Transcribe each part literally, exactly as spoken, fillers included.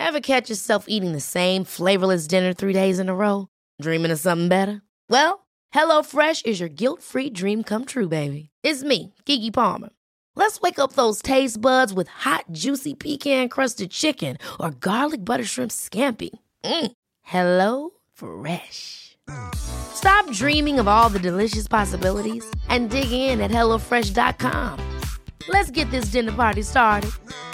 Ever catch yourself eating the same flavorless dinner three days in a row? Dreaming of something better? Well, HelloFresh is your guilt-free dream come true, baby. It's me, Keke Palmer. Let's wake up those taste buds with hot, juicy pecan-crusted chicken or garlic butter shrimp scampi. Mm. Hello Fresh. Stop dreaming of all the delicious possibilities and dig in at hello fresh dot com. Let's get this dinner party started.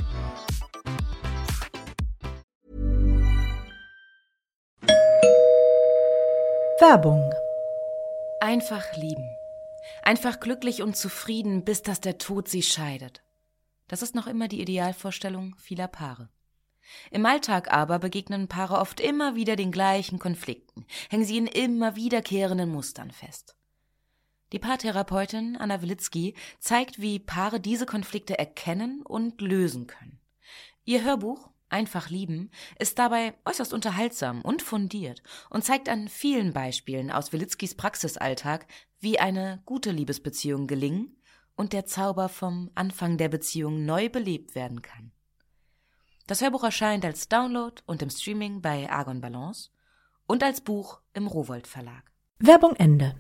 Werbung. Einfach lieben. Einfach glücklich und zufrieden, bis dass der Tod sie scheidet. Das ist noch immer die Idealvorstellung vieler Paare. Im Alltag aber begegnen Paare oft immer wieder den gleichen Konflikten, hängen sie in immer wiederkehrenden Mustern fest. Die Paartherapeutin Anna Wilitzki zeigt, wie Paare diese Konflikte erkennen und lösen können. Ihr Hörbuch Einfach lieben ist dabei äußerst unterhaltsam und fundiert und zeigt an vielen Beispielen aus Wilitzkis Praxisalltag, wie eine gute Liebesbeziehung gelingen und der Zauber vom Anfang der Beziehung neu belebt werden kann. Das Hörbuch erscheint als Download und im Streaming bei Argon Balance und als Buch im Rowohlt Verlag. Werbung Ende.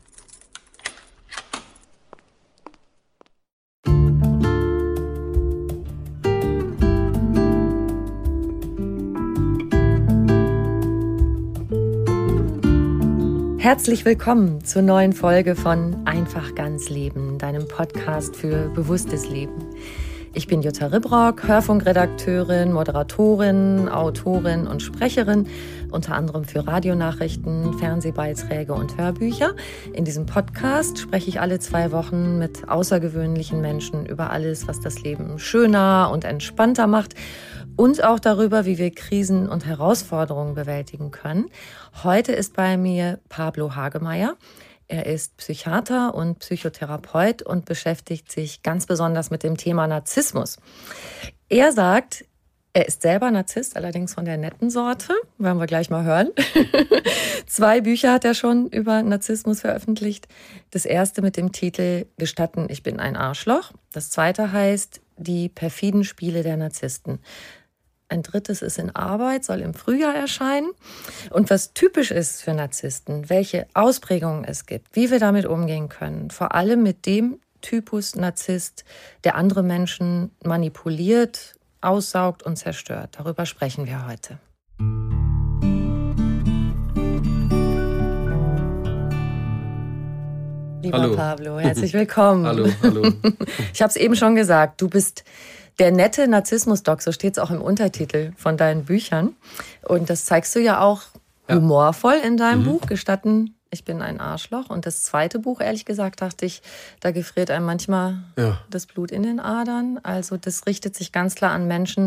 Herzlich willkommen zur neuen Folge von Einfach ganz Leben, deinem Podcast für bewusstes Leben. Ich bin Jutta Ribrock, Hörfunkredakteurin, Moderatorin, Autorin und Sprecherin, unter anderem für Radionachrichten, Fernsehbeiträge und Hörbücher. In diesem Podcast spreche ich alle zwei Wochen mit außergewöhnlichen Menschen über alles, was das Leben schöner und entspannter macht und auch darüber, wie wir Krisen und Herausforderungen bewältigen können. Heute ist bei mir Pablo Hagemeyer. Er ist Psychiater und Psychotherapeut und beschäftigt sich ganz besonders mit dem Thema Narzissmus. Er sagt, er ist selber Narzisst, allerdings von der netten Sorte. Werden wir gleich mal hören. Zwei Bücher hat er schon über Narzissmus veröffentlicht. Das erste mit dem Titel Gestatten, ich bin ein Arschloch. Das zweite heißt Die perfiden Spiele der Narzissten. Ein drittes ist in Arbeit, soll im Frühjahr erscheinen. Und was typisch ist für Narzissten, welche Ausprägungen es gibt, wie wir damit umgehen können, vor allem mit dem Typus Narzisst, der andere Menschen manipuliert, aussaugt und zerstört. Darüber sprechen wir heute. Lieber hallo. Pablo, herzlich willkommen. Hallo, hallo. Ich habe es eben schon gesagt, du bist der nette Narzissmus-Doc, so steht es auch im Untertitel von deinen Büchern. Und das zeigst du ja auch ja. humorvoll in deinem mhm. Buch, Gestatten, ich bin ein Arschloch. Und das zweite Buch, ehrlich gesagt, dachte ich, da gefriert einem manchmal ja. das Blut in den Adern. Also das richtet sich ganz klar an Menschen,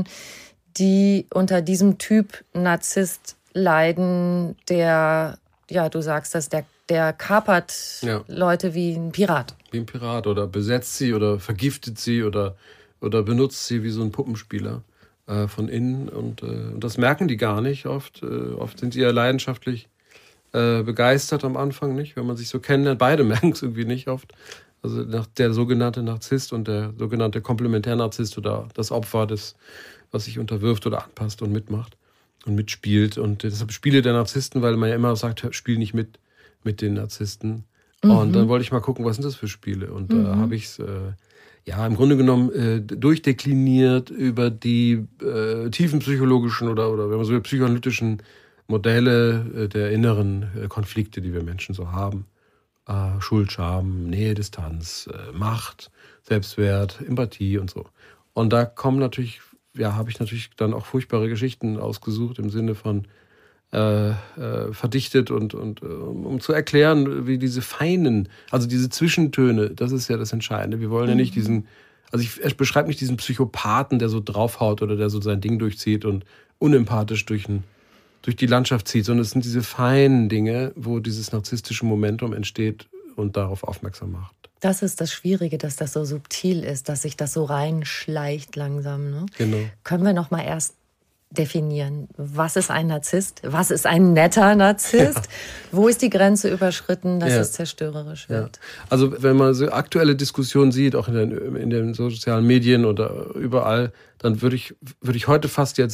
die unter diesem Typ Narzisst leiden, der, ja, du sagst das, der, der kapert ja. Leute wie ein Pirat. Wie ein Pirat oder besetzt sie oder vergiftet sie oder oder benutzt sie wie so ein Puppenspieler äh, von innen. Und, äh, und das merken die gar nicht oft. Äh, oft sind sie ja leidenschaftlich äh, begeistert am Anfang, nicht? Wenn man sich so kennenlernt. Beide merken es irgendwie nicht oft. Also der sogenannte Narzisst und der sogenannte Komplementärnarzisst oder das Opfer, das, was sich unterwirft oder anpasst und mitmacht und mitspielt. Und deshalb Spiele der Narzissten, weil man ja immer sagt, spiel nicht mit mit den Narzissten. Mhm. Und dann wollte ich mal gucken, was sind das für Spiele? Und da mhm. habe ich es... Äh, ja, im Grunde genommen äh, durchdekliniert über die äh, tiefenpsychologischen oder, oder wenn man so will, psychoanalytischen Modelle äh, der inneren äh, Konflikte, die wir Menschen so haben. Äh, Schuld, Scham, Nähe, Distanz, äh, Macht, Selbstwert, Empathie und so. Und da kommen natürlich, ja, habe ich natürlich dann auch furchtbare Geschichten ausgesucht im Sinne von Äh, äh, verdichtet und, und äh, um zu erklären, wie diese feinen, also diese Zwischentöne, das ist ja das Entscheidende. Wir wollen ja nicht diesen, also ich, er beschreibt nicht diesen Psychopathen, der so draufhaut oder der so sein Ding durchzieht und unempathisch durch, ein, durch die Landschaft zieht, sondern es sind diese feinen Dinge, wo dieses narzisstische Momentum entsteht und darauf aufmerksam macht. Das ist das Schwierige, dass das so subtil ist, dass sich das so reinschleicht langsam. Ne? Genau. Können wir noch mal erst definieren, was ist ein Narzisst, was ist ein netter Narzisst, ja. wo ist die Grenze überschritten, dass ja. es zerstörerisch wird. Ja. Also wenn man so aktuelle Diskussionen sieht, auch in den, in den sozialen Medien oder überall, dann würde ich, würde ich heute fast jetzt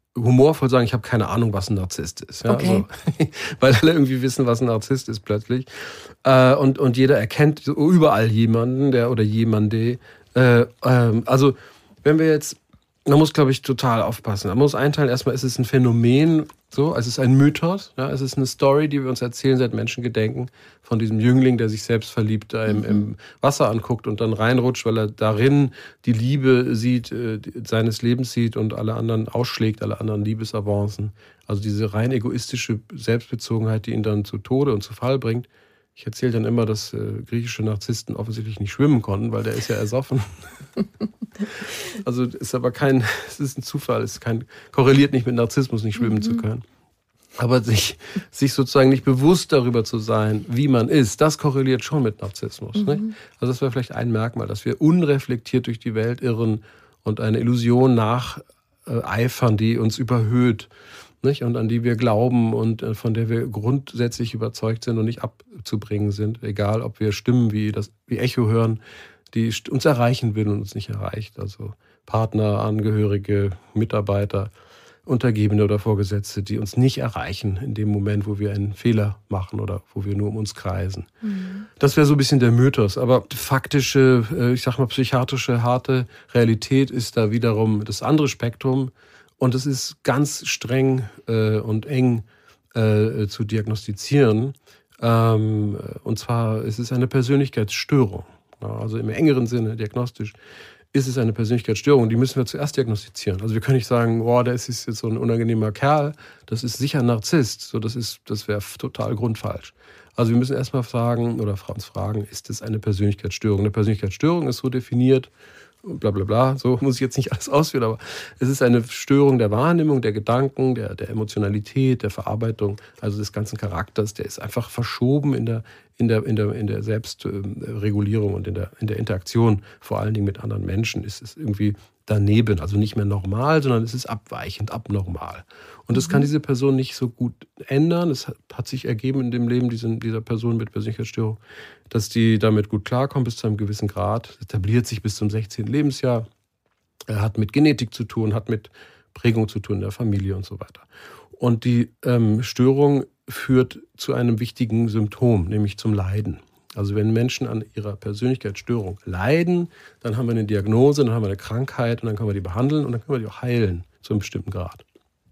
humorvoll sagen, ich habe keine Ahnung, was ein Narzisst ist. Ja, okay. also, weil alle irgendwie wissen, was ein Narzisst ist plötzlich. Äh, und, und jeder erkennt überall jemanden, der oder jemande. Äh, äh, also wenn wir jetzt, man muss, glaube ich, total aufpassen. Man muss einteilen, erstmal ist es ein Phänomen, so, es ist ein Mythos, ja, es ist eine Story, die wir uns erzählen seit Menschengedenken von diesem Jüngling, der sich selbst verliebt da im, im Wasser anguckt und dann reinrutscht, weil er darin die Liebe sieht, äh, seines Lebens sieht und alle anderen ausschlägt, alle anderen Liebesavancen. Also diese rein egoistische Selbstbezogenheit, die ihn dann zu Tode und zu Fall bringt. Ich erzähle dann immer, dass äh, griechische Narzissten offensichtlich nicht schwimmen konnten, weil der ist ja ersoffen. Also ist aber kein, es ist ein Zufall, es ist kein, korreliert nicht mit Narzissmus, nicht schwimmen mhm. zu können. Aber sich, sich sozusagen nicht bewusst darüber zu sein, wie man ist, das korreliert schon mit Narzissmus. Mhm. Nicht? Also das wäre vielleicht ein Merkmal, dass wir unreflektiert durch die Welt irren und eine Illusion nacheifern, die uns überhöht. Nicht? Und an die wir glauben und von der wir grundsätzlich überzeugt sind und nicht abzubringen sind. Egal, ob wir Stimmen wie, das, wie Echo hören, die uns erreichen will und uns nicht erreicht. Also Partner, Angehörige, Mitarbeiter, Untergebene oder Vorgesetzte, die uns nicht erreichen in dem Moment, wo wir einen Fehler machen oder wo wir nur um uns kreisen. Mhm. Das wäre so ein bisschen der Mythos. Aber faktische, ich sag mal psychiatrische, harte Realität ist da wiederum das andere Spektrum. Und es ist ganz streng äh, und eng äh, zu diagnostizieren. Ähm, und zwar ist es eine Persönlichkeitsstörung. Ja, also im engeren Sinne, diagnostisch, ist es eine Persönlichkeitsstörung. Die müssen wir zuerst diagnostizieren. Also wir können nicht sagen, boah, der ist jetzt so ein unangenehmer Kerl. Das ist sicher ein Narzisst. So, das ist, das wäre total grundfalsch. Also wir müssen erstmal fragen oder uns fragen, ist es eine Persönlichkeitsstörung? Eine Persönlichkeitsstörung ist so definiert, bla bla bla, so muss ich jetzt nicht alles ausführen, aber es ist eine Störung der Wahrnehmung, der Gedanken, der, der Emotionalität, der Verarbeitung, also des ganzen Charakters, der ist einfach verschoben in der, in der, in der, in der Selbstregulierung und in der, in der Interaktion, vor allen Dingen mit anderen Menschen, ist es irgendwie daneben, also nicht mehr normal, sondern es ist abweichend, abnormal. Und das kann diese Person nicht so gut ändern. Es hat sich ergeben in dem Leben dieser Person mit Persönlichkeitsstörung, dass die damit gut klarkommt bis zu einem gewissen Grad, etabliert sich bis zum sechzehnten Lebensjahr, hat mit Genetik zu tun, hat mit Prägung zu tun in der Familie und so weiter. Und die ähm, Störung führt zu einem wichtigen Symptom, nämlich zum Leiden. Also wenn Menschen an ihrer Persönlichkeitsstörung leiden, dann haben wir eine Diagnose, dann haben wir eine Krankheit und dann können wir die behandeln und dann können wir die auch heilen zu einem bestimmten Grad.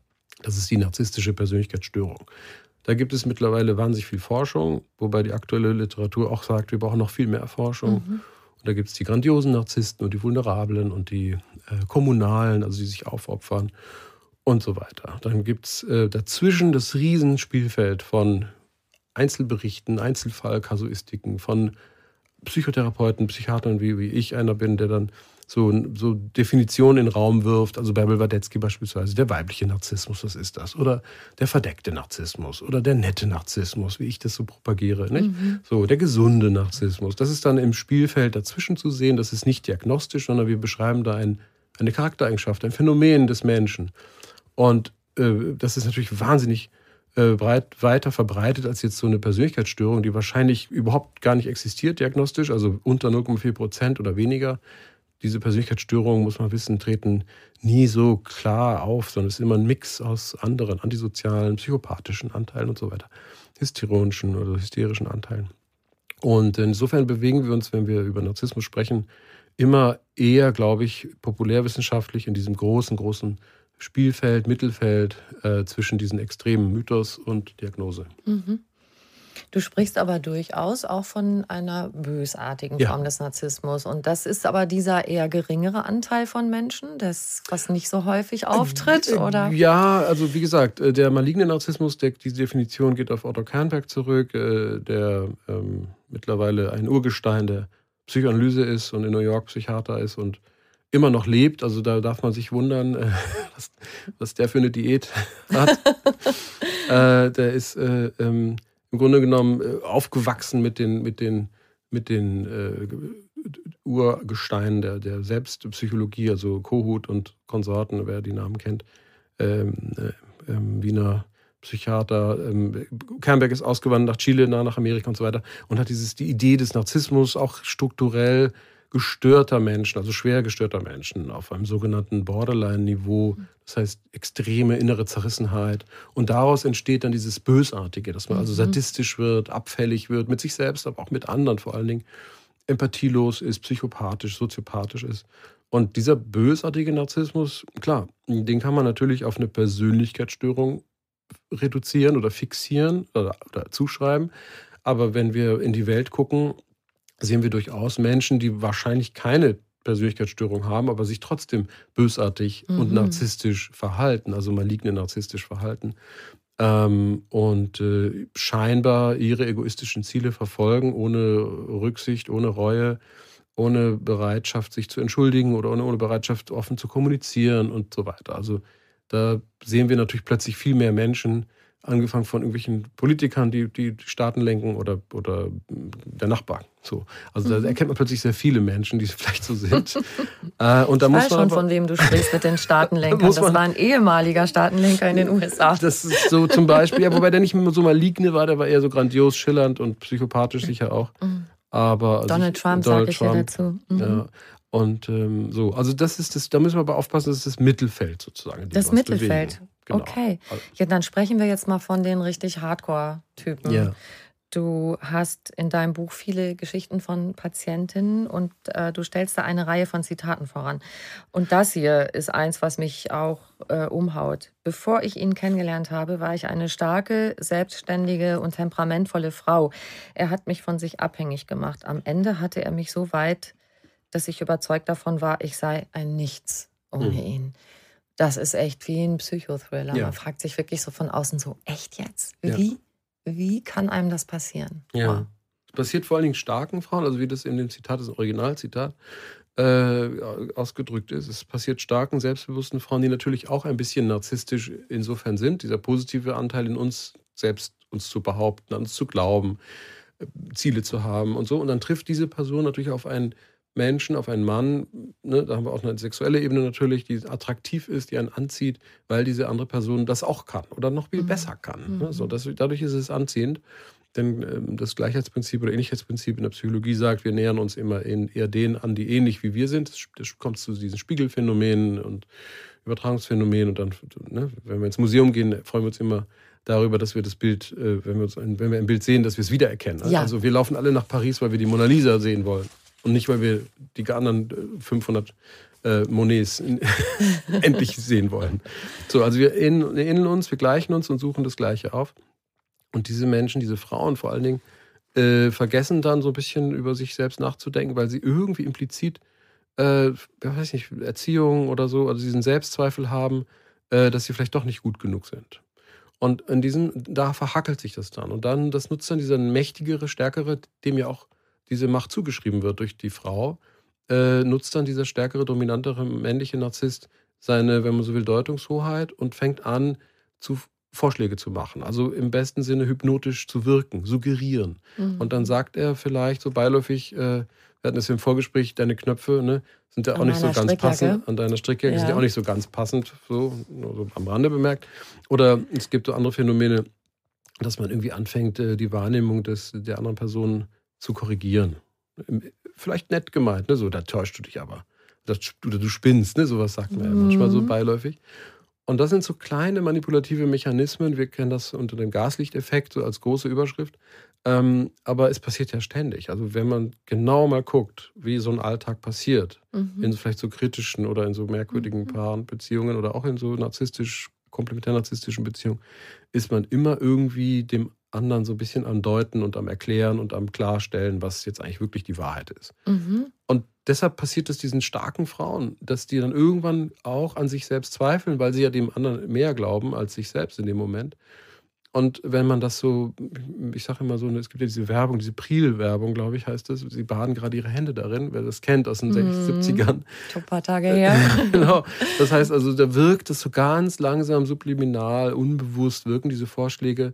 Das ist die narzisstische Persönlichkeitsstörung. Da gibt es mittlerweile wahnsinnig viel Forschung, wobei die aktuelle Literatur auch sagt, wir brauchen noch viel mehr Forschung. Mhm. Und da gibt es die grandiosen Narzissten und die Vulnerablen und die äh, Kommunalen, also die sich aufopfern und so weiter. Dann gibt es äh, dazwischen das Riesenspielfeld von Einzelberichten, Einzelfallkasuistiken von Psychotherapeuten, Psychiatern, wie, wie ich einer bin, der dann so, so Definitionen in den Raum wirft. Also Bärbel Wadetzky beispielsweise, der weibliche Narzissmus, was ist das? Oder der verdeckte Narzissmus oder der nette Narzissmus, wie ich das so propagiere. Nicht? Mhm. So, der gesunde Narzissmus. Das ist dann im Spielfeld dazwischen zu sehen. Das ist nicht diagnostisch, sondern wir beschreiben da ein, eine Charaktereigenschaft, ein Phänomen des Menschen. Und äh, das ist natürlich wahnsinnig breit, weiter verbreitet als jetzt so eine Persönlichkeitsstörung, die wahrscheinlich überhaupt gar nicht existiert diagnostisch, also unter null Komma vier Prozent oder weniger. Diese Persönlichkeitsstörungen, muss man wissen, treten nie so klar auf, sondern es ist immer ein Mix aus anderen antisozialen, psychopathischen Anteilen und so weiter, hysterischen oder hysterischen Anteilen. Und insofern bewegen wir uns, wenn wir über Narzissmus sprechen, immer eher, glaube ich, populärwissenschaftlich in diesem großen, großen Spielfeld, Mittelfeld äh, zwischen diesen extremen Mythos und Diagnose. Mhm. Du sprichst aber durchaus auch von einer bösartigen ja. Form des Narzissmus. Und das ist aber dieser eher geringere Anteil von Menschen, das, was nicht so häufig auftritt, äh, oder? Ja, also wie gesagt, der maligne Narzissmus, der, diese Definition geht auf Otto Kernberg zurück, äh, der ähm, mittlerweile ein Urgestein der Psychoanalyse ist und in New York Psychiater ist und immer noch lebt, also da darf man sich wundern, äh, was, was der für eine Diät hat. äh, der ist äh, ähm, im Grunde genommen äh, aufgewachsen mit den, mit den, mit den äh, Urgesteinen der, der Selbstpsychologie, also Kohut und Konsorten, wer die Namen kennt, ähm, äh, ähm, Wiener Psychiater. Ähm, Kernberg ist ausgewandert nach Chile, nach Amerika und so weiter und hat dieses, die Idee des Narzissmus auch strukturell gestörter Menschen, also schwer gestörter Menschen auf einem sogenannten Borderline-Niveau, das heißt extreme innere Zerrissenheit. Und daraus entsteht dann dieses Bösartige, dass man also sadistisch wird, abfällig wird, mit sich selbst, aber auch mit anderen vor allen Dingen, empathielos ist, psychopathisch, soziopathisch ist. Und dieser bösartige Narzissmus, klar, den kann man natürlich auf eine Persönlichkeitsstörung reduzieren oder fixieren oder, oder zuschreiben. Aber wenn wir in die Welt gucken, sehen wir durchaus Menschen, die wahrscheinlich keine Persönlichkeitsstörung haben, aber sich trotzdem bösartig mhm. und narzisstisch verhalten, also maligne narzisstisch verhalten ähm, und äh, scheinbar ihre egoistischen Ziele verfolgen, ohne Rücksicht, ohne Reue, ohne Bereitschaft, sich zu entschuldigen oder ohne, ohne Bereitschaft, offen zu kommunizieren und so weiter. Also da sehen wir natürlich plötzlich viel mehr Menschen, angefangen von irgendwelchen Politikern, die die Staaten lenken oder, oder der Nachbar. So. Also da erkennt man plötzlich sehr viele Menschen, die vielleicht so sind. äh, und da ich muss weiß man schon, aber, von wem du sprichst mit den Staatenlenkern. Das war ein ehemaliger Staatenlenker in den U S A. Das ist so zum Beispiel, ja, wobei der nicht so maligne war, der war eher so grandios, schillernd und psychopathisch sicher auch. Aber also Donald Trump, Donald sage ich Trump, ja dazu. Mhm. Ja. Und ähm, so, also das ist das, da müssen wir aber aufpassen, das ist das Mittelfeld sozusagen. in dem Das wir uns Mittelfeld. bewegen. Genau. Okay. Ja, dann sprechen wir jetzt mal von den richtig Hardcore-Typen. Ja. Du hast in deinem Buch viele Geschichten von Patientinnen und äh, du stellst da eine Reihe von Zitaten voran. Und das hier ist eins, was mich auch äh, umhaut. Bevor ich ihn kennengelernt habe, war ich eine starke, selbstständige und temperamentvolle Frau. Er hat mich von sich abhängig gemacht. Am Ende hatte er mich so weit, dass ich überzeugt davon war, ich sei ein Nichts ohne mhm. ihn. Das ist echt wie ein Psychothriller. Ja. Man fragt sich wirklich so von außen so, echt jetzt? Wie, ja. wie kann einem das passieren? Ja, wow. Es passiert vor allen Dingen starken Frauen, also wie das in dem Zitat, das Originalzitat, äh, ausgedrückt ist. Es passiert starken, selbstbewussten Frauen, die natürlich auch ein bisschen narzisstisch insofern sind. Dieser positive Anteil in uns, selbst uns zu behaupten, an uns zu glauben, Ziele zu haben und so. Und dann trifft diese Person natürlich auf einen Menschen, auf einen Mann, ne, da haben wir auch eine sexuelle Ebene natürlich, die attraktiv ist, die einen anzieht, weil diese andere Person das auch kann oder noch viel mhm. besser kann. Mhm. Ne, so, das, dadurch ist es anziehend, denn ähm, das Gleichheitsprinzip oder Ähnlichkeitsprinzip in der Psychologie sagt, wir nähern uns immer in, eher denen an, die ähnlich wie wir sind. Das, das kommt zu diesen Spiegelphänomenen und Übertragungsphänomenen und dann, ne, wenn wir ins Museum gehen, freuen wir uns immer darüber, dass wir das Bild, äh, wenn, wir uns ein, wenn wir ein Bild sehen, dass wir es wiedererkennen. Ja. Also wir laufen alle nach Paris, weil wir die Mona Lisa sehen wollen. Und nicht, weil wir die anderen fünfhundert äh, Monets endlich sehen wollen. So, also wir ähneln uns, wir gleichen uns und suchen das Gleiche auf. Und diese Menschen, diese Frauen vor allen Dingen, äh, vergessen dann so ein bisschen über sich selbst nachzudenken, weil sie irgendwie implizit, äh, weiß nicht, Erziehung oder so, also diesen Selbstzweifel haben, äh, dass sie vielleicht doch nicht gut genug sind. Und in diesem, da verhackelt sich das dann. Und dann, das nutzt dann dieser mächtigere, stärkere, dem ja auch diese Macht zugeschrieben wird durch die Frau, äh, nutzt dann dieser stärkere, dominantere männliche Narzisst seine, wenn man so will, Deutungshoheit und fängt an, zu Vorschläge zu machen. Also im besten Sinne hypnotisch zu wirken, suggerieren. Mhm. Und dann sagt er vielleicht so beiläufig, äh, wir hatten das im Vorgespräch, deine Knöpfe ne, sind ja auch nicht so ganz passend. An deiner Strickjacke ja. sind ja auch nicht so ganz passend, so, nur so am Rande bemerkt. Oder es gibt so andere Phänomene, dass man irgendwie anfängt, die Wahrnehmung des, der anderen Person zu korrigieren. Vielleicht nett gemeint, ne? So, da täuschst du dich aber. Das, oder du spinnst, ne? Sowas sagt man ja manchmal so beiläufig. Und das sind so kleine manipulative Mechanismen. Wir kennen das unter dem Gaslichteffekt, so als große Überschrift. Ähm, aber es passiert ja ständig. Also wenn man genau mal guckt, wie so ein Alltag passiert, mhm. in vielleicht so kritischen oder in so merkwürdigen mhm. Paarbeziehungen oder auch in so narzisstisch, komplementär-narzisstischen Beziehungen, ist man immer irgendwie dem anderen so ein bisschen am Deuten und am Erklären und am Klarstellen, was jetzt eigentlich wirklich die Wahrheit ist. Mhm. Und deshalb passiert es diesen starken Frauen, dass die dann irgendwann auch an sich selbst zweifeln, weil sie ja dem anderen mehr glauben als sich selbst in dem Moment. Und wenn man das so, ich sage immer so, es gibt ja diese Werbung, diese Priel-Werbung, glaube ich, heißt das. Sie baden gerade ihre Hände darin, wer das kennt aus den sechzig, siebzigern. Schon ein paar Tage her. Genau. Das heißt also, da wirkt es so ganz langsam, subliminal, unbewusst wirken diese Vorschläge.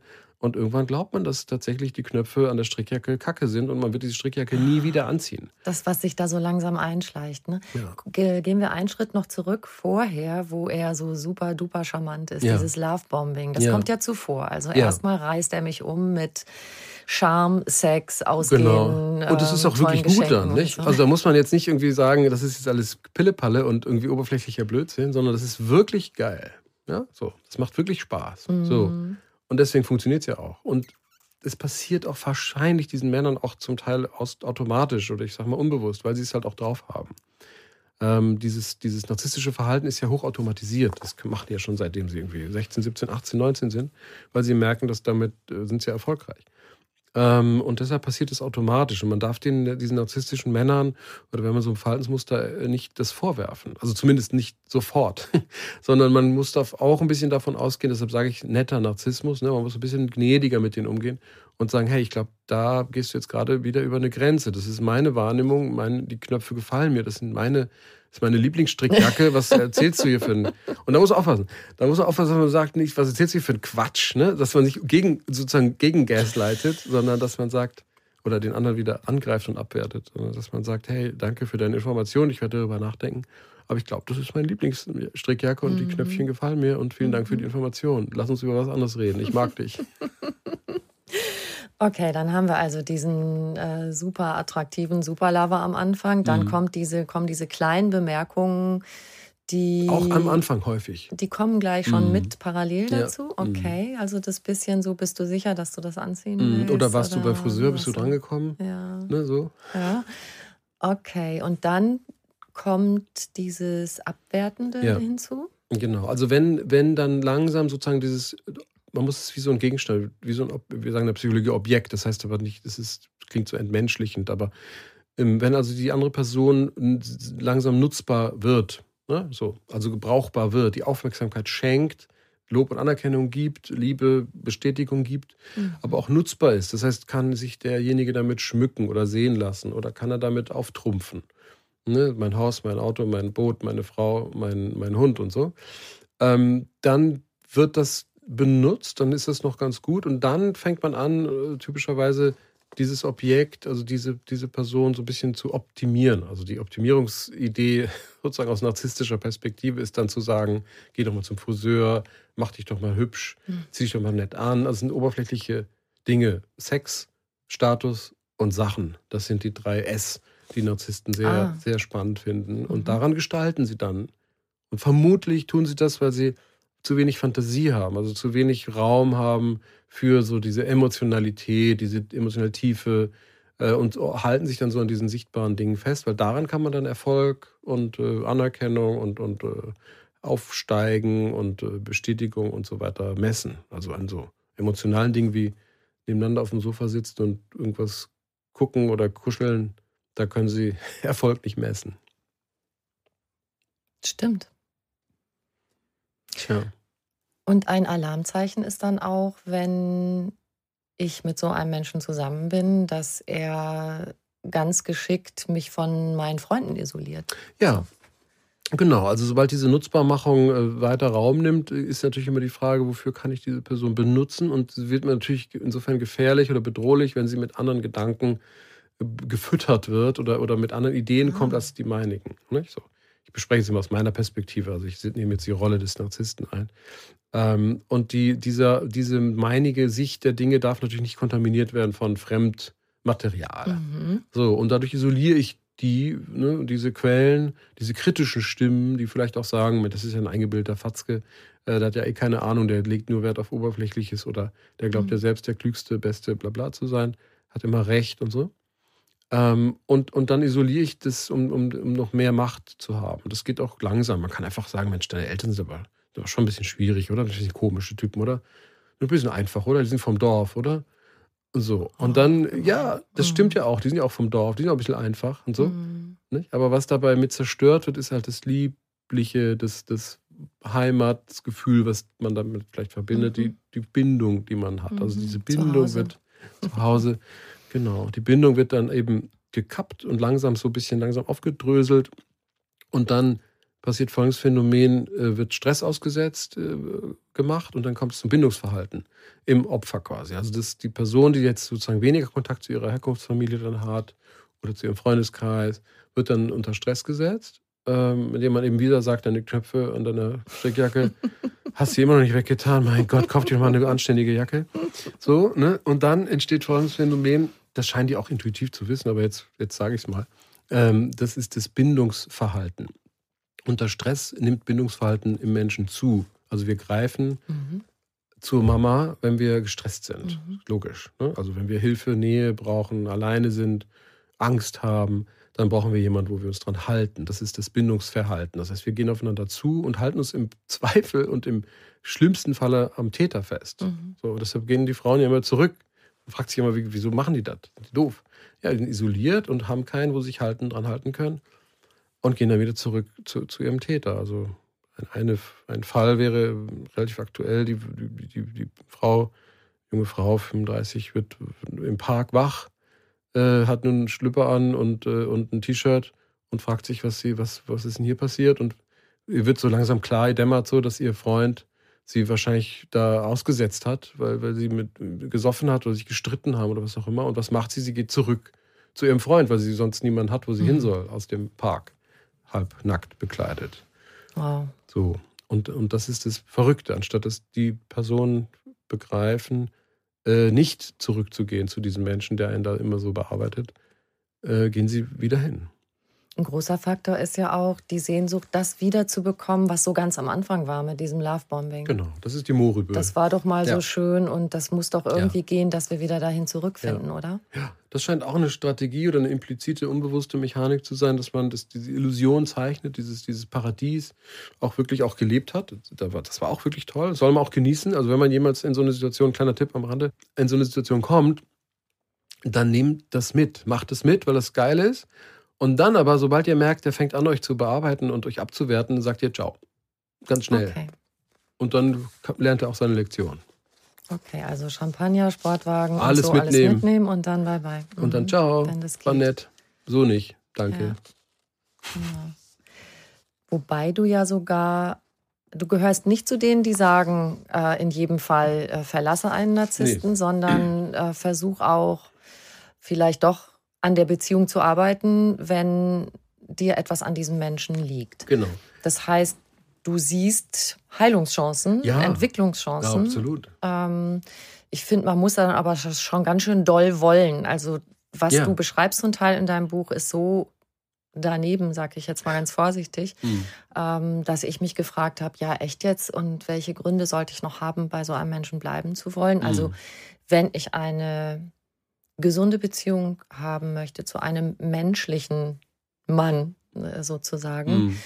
Und irgendwann glaubt man, dass tatsächlich die Knöpfe an der Strickjacke Kacke sind und man wird diese Strickjacke nie wieder anziehen. Das, was sich da so langsam einschleicht. Ne? Ja. Ge- gehen wir einen Schritt noch zurück vorher, wo er so super duper charmant ist. Ja. Dieses Lovebombing, das Ja. kommt ja zuvor. Also Ja. erstmal reißt er mich um mit Charme, Sex, Ausgehen. Genau. Und es ist auch ähm, wirklich tollen gut dann, Geschenken nicht? und so. Also da muss man jetzt nicht irgendwie sagen, das ist jetzt alles Pillepalle und irgendwie oberflächlicher Blödsinn, sondern das ist wirklich geil. Ja, so. Das macht wirklich Spaß. Mhm. So. Und deswegen funktioniert es ja auch. Und es passiert auch wahrscheinlich diesen Männern auch zum Teil aus, automatisch oder ich sag mal unbewusst, weil sie es halt auch drauf haben. Ähm, dieses, dieses narzisstische Verhalten ist ja hochautomatisiert. Das machen die ja schon seitdem sie irgendwie sechzehn, siebzehn, achtzehn, neunzehn sind, weil sie merken, dass damit äh, sind sie erfolgreich. Ähm, und deshalb passiert es automatisch. Und man darf den, diesen narzisstischen Männern oder wenn man so ein Verhaltensmuster äh, nicht das vorwerfen. Also zumindest nicht sofort. Sondern man muss darf auch ein bisschen davon ausgehen, deshalb sage ich netter Narzissmus, ne? Man muss ein bisschen gnädiger mit denen umgehen und sagen, hey, ich glaube, da gehst du jetzt gerade wieder über eine Grenze. Das ist meine Wahrnehmung, mein, die Knöpfe gefallen mir, das sind meine, das ist meine Lieblingsstrickjacke, was erzählst du hier für ein... Und da muss man aufpassen. Da muss man aufpassen, dass man sagt, nicht, was erzählst du hier für ein Quatsch, ne? Dass man nicht gegen, sozusagen gegen gaslightet, sondern dass man sagt, oder den anderen wieder angreift und abwertet, sondern dass man sagt, hey, danke für deine Information, ich werde darüber nachdenken, aber ich glaube, das ist meine Lieblingsstrickjacke und mhm. die Knöpfchen gefallen mir und vielen Dank für die Information. Lass uns über was anderes reden, ich mag dich. Okay, dann haben wir also diesen äh, super attraktiven Superlover am Anfang. Dann mhm. kommt diese, kommen diese kleinen Bemerkungen, die... Auch am Anfang häufig. Die kommen gleich schon mhm. mit parallel dazu. Ja. Okay, also das bisschen so, bist du sicher, dass du das anziehen mhm. willst? Oder warst oder du beim Friseur, bist du du... drangekommen? Ja. Ne, so. Ja. Okay, und dann kommt dieses Abwertende ja. hinzu? Genau, also wenn, wenn dann langsam sozusagen dieses... Man muss es wie so ein Gegenstand, wie so ein, wir sagen in der Psychologie Objekt, das heißt aber nicht, das ist, klingt so entmenschlichend, aber wenn also die andere Person langsam nutzbar wird, ne, so, also gebrauchbar wird, die Aufmerksamkeit schenkt, Lob und Anerkennung gibt, Liebe, Bestätigung gibt, mhm. aber auch nutzbar ist. Das heißt, kann sich derjenige damit schmücken oder sehen lassen oder kann er damit auftrumpfen. Ne, mein Haus, mein Auto, mein Boot, meine Frau, mein, mein Hund und so. Ähm, dann wird das benutzt, dann ist das noch ganz gut und dann fängt man an, typischerweise dieses Objekt, also diese, diese Person so ein bisschen zu optimieren. Also die Optimierungsidee sozusagen aus narzisstischer Perspektive ist dann zu sagen, geh doch mal zum Friseur, mach dich doch mal hübsch, mhm. zieh dich doch mal nett an. Also das sind oberflächliche Dinge. Sex, Status und Sachen. Das sind die drei S, die Narzissten sehr, ah. sehr spannend finden. Und mhm. daran gestalten sie dann. Und vermutlich tun sie das, weil sie zu wenig Fantasie haben, also zu wenig Raum haben für so diese Emotionalität, diese emotionale Tiefe äh, und halten sich dann so an diesen sichtbaren Dingen fest, weil daran kann man dann Erfolg und äh, Anerkennung und, und äh, Aufsteigen und äh, Bestätigung und so weiter messen. Also an so emotionalen Dingen wie nebeneinander auf dem Sofa sitzen und irgendwas gucken oder kuscheln, da können sie Erfolg nicht messen. Stimmt. Tja. Und ein Alarmzeichen ist dann auch, wenn ich mit so einem Menschen zusammen bin, dass er ganz geschickt mich von meinen Freunden isoliert. Ja, genau. Also sobald diese Nutzbarmachung äh, weiter Raum nimmt, ist natürlich immer die Frage, wofür kann ich diese Person benutzen? Und sie wird mir natürlich insofern gefährlich oder bedrohlich, wenn sie mit anderen Gedanken äh, gefüttert wird oder, oder mit anderen Ideen ah. kommt als die meinigen. Nicht? So. Ich bespreche es immer aus meiner Perspektive, also ich nehme jetzt die Rolle des Narzissten ein. Ähm, und die, dieser, diese meinige Sicht der Dinge darf natürlich nicht kontaminiert werden von Fremdmaterial. Mhm. So, und dadurch isoliere ich die, ne, diese Quellen, diese kritischen Stimmen, die vielleicht auch sagen, das ist ja ein eingebildeter Fatzke, äh, der hat ja eh keine Ahnung, der legt nur Wert auf Oberflächliches oder der glaubt mhm. ja selbst der klügste, beste, bla bla zu sein, hat immer Recht und so. Ähm, und, und dann isoliere ich das, um, um, um noch mehr Macht zu haben. Das geht auch langsam. Man kann einfach sagen, Mensch, deine Eltern sind aber, sind aber schon ein bisschen schwierig, oder? Ein bisschen komische Typen, oder? Ein bisschen einfach, oder? Die sind vom Dorf, oder? So. Und dann, ja, das stimmt ja auch. Die sind ja auch vom Dorf. Die sind auch ein bisschen einfach und so. Mhm. Nicht? Aber was dabei mit zerstört wird, ist halt das Liebliche, das, das Heimatgefühl, was man damit vielleicht verbindet, mhm. die, die Bindung, die man hat. Mhm. Also diese Bindung zu wird zu Hause... Genau, die Bindung wird dann eben gekappt und langsam so ein bisschen langsam aufgedröselt und dann passiert folgendes Phänomen, äh, wird Stress ausgesetzt äh, gemacht und dann kommt es zum Bindungsverhalten im Opfer quasi. Also das die Person, die jetzt sozusagen weniger Kontakt zu ihrer Herkunftsfamilie dann hat oder zu ihrem Freundeskreis, wird dann unter Stress gesetzt, ähm, indem man eben wieder sagt, deine Knöpfe an deiner Strickjacke hast du immer noch nicht weggetan. Mein Gott, kauf dir mal eine anständige Jacke. So, ne? Und dann entsteht folgendes Phänomen, das scheinen die auch intuitiv zu wissen, aber jetzt, jetzt sage ich es mal. Ähm, das ist das Bindungsverhalten. Unter Stress nimmt Bindungsverhalten im Menschen zu. Also wir greifen mhm. zur Mama, wenn wir gestresst sind. Mhm. Logisch. Ne? Also wenn wir Hilfe, Nähe brauchen, alleine sind, Angst haben, dann brauchen wir jemanden, wo wir uns dran halten. Das ist das Bindungsverhalten. Das heißt, wir gehen aufeinander zu und halten uns im Zweifel und im schlimmsten Falle am Täter fest. Mhm. So, deshalb gehen die Frauen ja immer zurück. Man fragt sich immer, wieso machen die das? Die sind doof. Ja, die sind isoliert und haben keinen, wo sie sich halten, dran halten können und gehen dann wieder zurück zu, zu ihrem Täter. Also eine, ein Fall wäre relativ aktuell, die, die, die, die Frau, junge Frau, fünfunddreißig, wird im Park wach, äh, hat einen Schlüpper an und, äh, und ein T-Shirt und fragt sich, was, sie, was, was ist denn hier passiert? Und ihr wird so langsam klar, ihr dämmert so, dass ihr Freund sie wahrscheinlich da ausgesetzt hat, weil, weil sie mit gesoffen hat oder sich gestritten haben oder was auch immer. Und was macht sie? Sie geht zurück zu ihrem Freund, weil sie sonst niemanden hat, wo sie mhm. hin soll, aus dem Park, halb nackt bekleidet. Wow. So. Und, und das ist das Verrückte, anstatt dass die Personen begreifen, äh, nicht zurückzugehen zu diesem Menschen, der einen da immer so bearbeitet, äh, gehen sie wieder hin. Ein großer Faktor ist ja auch die Sehnsucht, das wiederzubekommen, was so ganz am Anfang war mit diesem Lovebombing. Genau, das ist die Mohrrübe. Das war doch mal ja. so schön und das muss doch irgendwie ja. gehen, dass wir wieder dahin zurückfinden, ja. oder? Ja, das scheint auch eine Strategie oder eine implizite, unbewusste Mechanik zu sein, dass man das, diese Illusion zeichnet, dieses, dieses Paradies auch wirklich auch gelebt hat. Das war auch wirklich toll, das soll man auch genießen. Also wenn man jemals in so eine Situation, kleiner Tipp am Rande, in so eine Situation kommt, dann nehmt das mit, macht es mit, weil das geil ist. Und dann aber, sobald ihr merkt, der fängt an, euch zu bearbeiten und euch abzuwerten, sagt ihr ciao. Ganz schnell. Okay. Und dann lernt er auch seine Lektion. Okay, also Champagner, Sportwagen alles und so, mitnehmen. alles mitnehmen und dann bye bye. Mhm. Und dann ciao, war nett. So nicht, danke. Ja. Ja. Wobei du ja sogar, du gehörst nicht zu denen, die sagen, äh, in jedem Fall äh, verlasse einen Narzissten, nee. sondern äh, versuch auch vielleicht doch an der Beziehung zu arbeiten, wenn dir etwas an diesem Menschen liegt. Genau. Das heißt, du siehst Heilungschancen, ja, Entwicklungschancen. Ja, absolut. Ähm, ich finde, man muss dann aber schon ganz schön doll wollen. Also was ja. du beschreibst zum Teil in deinem Buch ist so daneben, sage ich jetzt mal ganz vorsichtig, mhm. ähm, dass ich mich gefragt habe, ja echt jetzt? Und welche Gründe sollte ich noch haben, bei so einem Menschen bleiben zu wollen? Mhm. Also wenn ich eine gesunde Beziehung haben möchte zu einem menschlichen Mann sozusagen, mhm.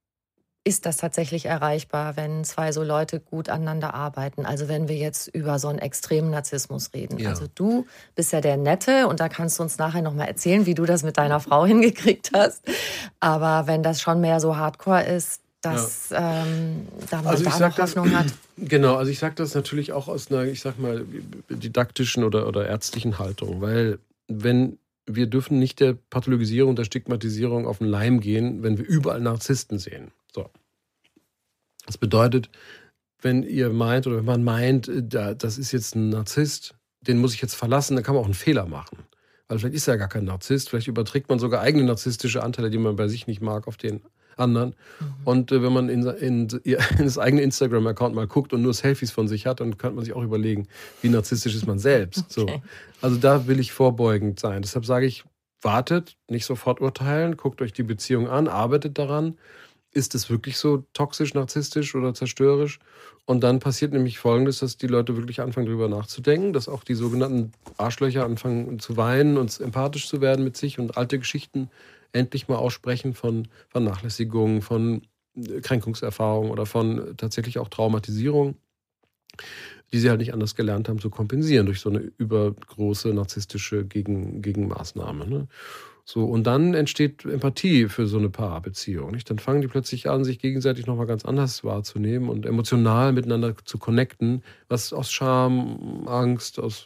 ist das tatsächlich erreichbar, wenn zwei so Leute gut aneinander arbeiten. Also wenn wir jetzt über so einen extremen Narzissmus reden. Ja. Also du bist ja der Nette und da kannst du uns nachher nochmal erzählen, wie du das mit deiner Frau hingekriegt hast. Aber wenn das schon mehr so Hardcore ist, dass ja. ähm, da man also da noch Hoffnung das, hat. Genau, also ich sage das natürlich auch aus einer, ich sag mal, didaktischen oder, oder ärztlichen Haltung, weil wenn wir dürfen nicht der Pathologisierung, der Stigmatisierung auf den Leim gehen, wenn wir überall Narzissten sehen. So. Das bedeutet, wenn ihr meint oder wenn man meint, das ist jetzt ein Narzisst, den muss ich jetzt verlassen, dann kann man auch einen Fehler machen. Weil vielleicht ist er gar kein Narzisst, vielleicht überträgt man sogar eigene narzisstische Anteile, die man bei sich nicht mag, auf den anderen. Mhm. Und äh, wenn man in, in, in das eigene Instagram-Account mal guckt und nur Selfies von sich hat, dann könnte man sich auch überlegen, wie narzisstisch ist man selbst. Okay. So. Also da will ich vorbeugend sein. Deshalb sage ich, wartet, nicht sofort urteilen, guckt euch die Beziehung an, arbeitet daran. Ist es wirklich so toxisch, narzisstisch oder zerstörerisch? Und dann passiert nämlich Folgendes, dass die Leute wirklich anfangen, darüber nachzudenken, dass auch die sogenannten Arschlöcher anfangen zu weinen und empathisch zu werden mit sich und alte Geschichten endlich mal aussprechen von Vernachlässigung, von Kränkungserfahrung oder von tatsächlich auch Traumatisierung, die sie halt nicht anders gelernt haben zu kompensieren durch so eine übergroße narzisstische Gegen, Gegenmaßnahme. Ne? So, und dann entsteht Empathie für so eine Paarbeziehung. Nicht? Dann fangen die plötzlich an, sich gegenseitig nochmal ganz anders wahrzunehmen und emotional miteinander zu connecten, was aus Scham, Angst, aus